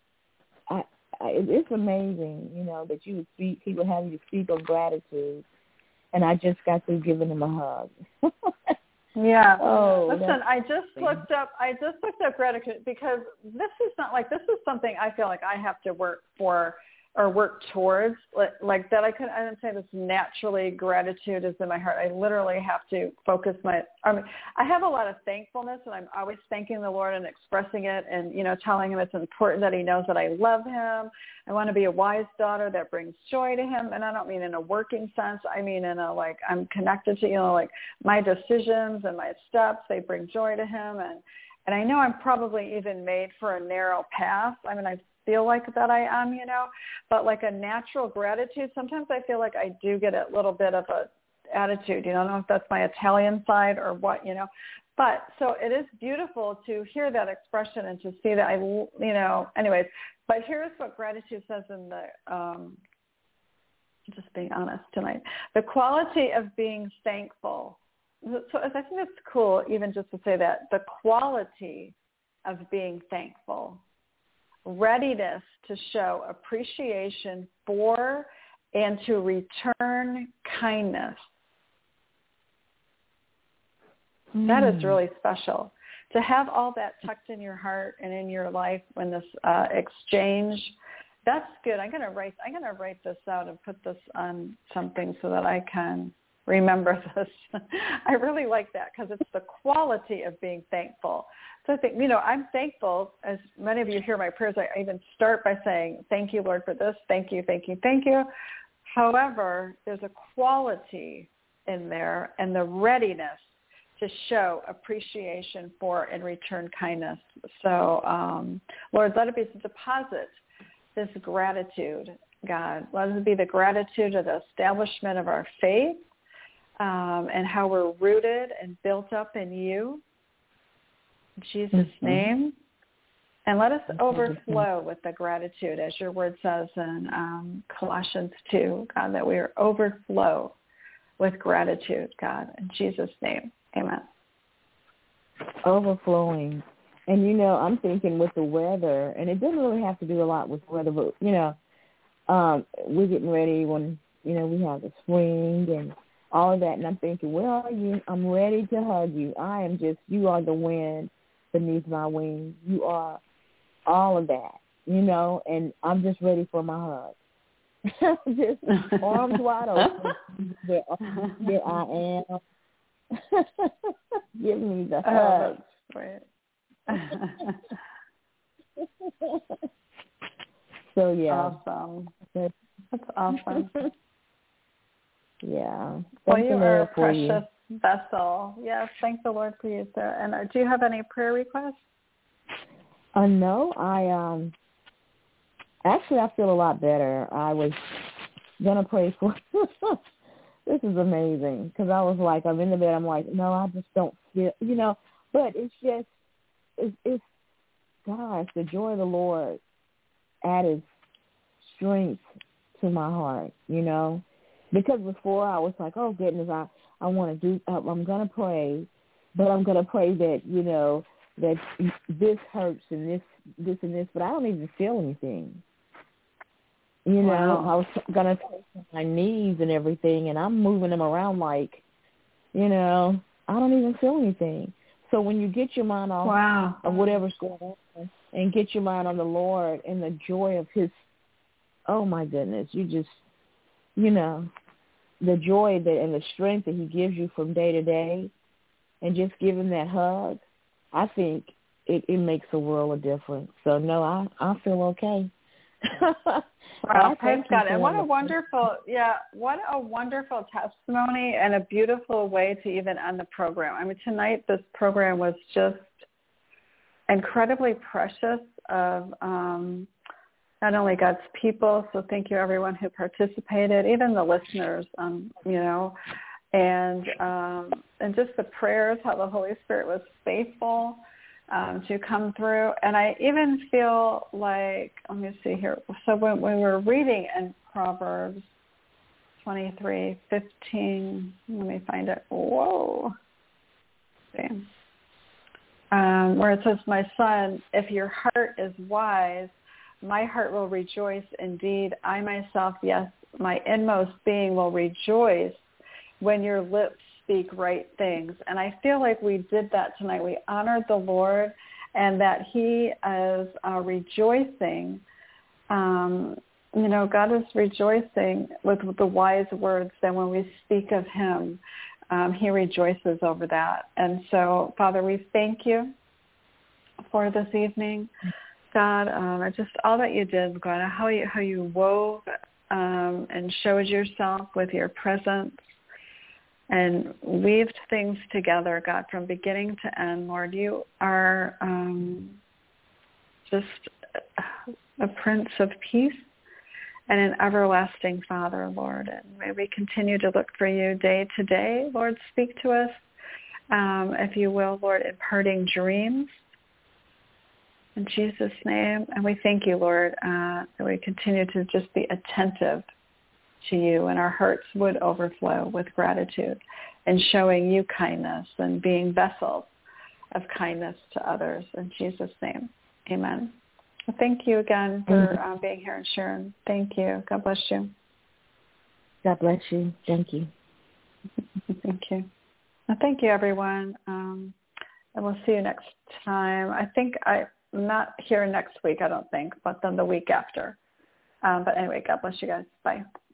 it's amazing, that you would speak, he would have you speak of gratitude. And I just got through giving him a hug. Yeah. Oh, listen, I just looked up gratitude, because this is something I feel like I have to work for or work towards, like that. I don't say this naturally. Gratitude is in my heart. I literally have to focus I have a lot of thankfulness, and I'm always thanking the Lord and expressing it, and telling him it's important that he knows that I love him. I want to be a wise daughter that brings joy to him, and I don't mean in a working sense. I mean in a I'm connected to my decisions and my steps. They bring joy to him, and I know I'm probably even made for a narrow path. I mean, I feel like that I am, but like a natural gratitude, sometimes I feel like I do get a little bit of a attitude, I don't know if that's my Italian side or what, but so it is beautiful to hear that expression and to see that anyways, but here's what gratitude says in the, just being honest tonight, the quality of being thankful. So I think it's cool even just to say that, the quality of being thankful. Readiness to show appreciation for and to return kindness. That is really special. To have all that tucked in your heart and in your life when this exchange, that's good. I'm gonna write this out and put this on something so that I can remember this. I really like that, because it's the quality of being thankful. So I think, I'm thankful. As many of you hear my prayers, I even start by saying, thank you, Lord, for this. Thank you, thank you, thank you. However, there's a quality in there and the readiness to show appreciation for and return kindness. So, Lord, let it be to deposit this gratitude, God. Let it be the gratitude of the establishment of our faith, and how we're rooted and built up in you. In Jesus' name. And let us overflow with the gratitude, as your word says in Colossians 2, God, that we are overflow with gratitude, God. In Jesus' name, amen. Overflowing. And, I'm thinking with the weather, and it doesn't really have to do a lot with weather, but, we're getting ready when, we have the spring and all of that. And I'm thinking, where are you? I'm ready to hug you. You are the wind beneath my wings. You are all of that, and I'm just ready for my hug. Just arms wide open. There I am. Give me the hug. So, yeah. Awesome. That's awesome. Yeah. Well, you are a precious vessel. Yes, thank the Lord for you, sir. And do you have any prayer requests? No, actually I feel a lot better. I was going to pray for, this is amazing, because I was like, I'm in the bed, I'm like, no, I just don't feel, but it's just, it's gosh, the joy of the Lord added strength to my heart, because before I was like, oh goodness, I want to do, I'm going to pray, but I'm going to pray that, that this hurts and this and this, but I don't even feel anything. Wow. I was going to take my knees and everything, and I'm moving them around like, I don't even feel anything. So when you get your mind off of whatever's going on and get your mind on the Lord and the joy of his, oh my goodness, you just, the joy that and the strength that he gives you from day to day, and just give him that hug, I think it makes a world of difference. So no, I feel okay. Wow, praise God. And what a wonderful testimony and a beautiful way to even end the program. I mean, tonight this program was just incredibly precious of not only God's people, so thank you everyone who participated, even the listeners, and just the prayers, how the Holy Spirit was faithful. to come through. And I even feel like, let me see here. So when we're reading in Proverbs 23:15, let me find it. Whoa. Let's see. Where it says, my son, if your heart is wise, my heart will rejoice indeed. I myself, yes, my inmost being will rejoice when your lips speak right things. And I feel like we did that tonight. We honored the Lord, and that he is rejoicing. God is rejoicing with the wise words that when we speak of him, he rejoices over that. And so, Father, we thank you for this evening. God, just all that you did, God, how you wove and showed yourself with your presence and weaved things together, God, from beginning to end. Lord, you are just a Prince of Peace and an everlasting Father, Lord. And may we continue to look for you day to day. Lord, speak to us, if you will, Lord, imparting dreams. In Jesus' name. And we thank you, Lord, that we continue to just be attentive to you, and our hearts would overflow with gratitude and showing you kindness and being vessels of kindness to others. In Jesus' name, amen. Well, thank you again for being here, and Sharon. Thank you. God bless you. God bless you. Thank you. Thank you. Well, thank you, everyone. And we'll see you next time. I think I'm not here next week, I don't think, but then the week after. But anyway, God bless you guys. Bye.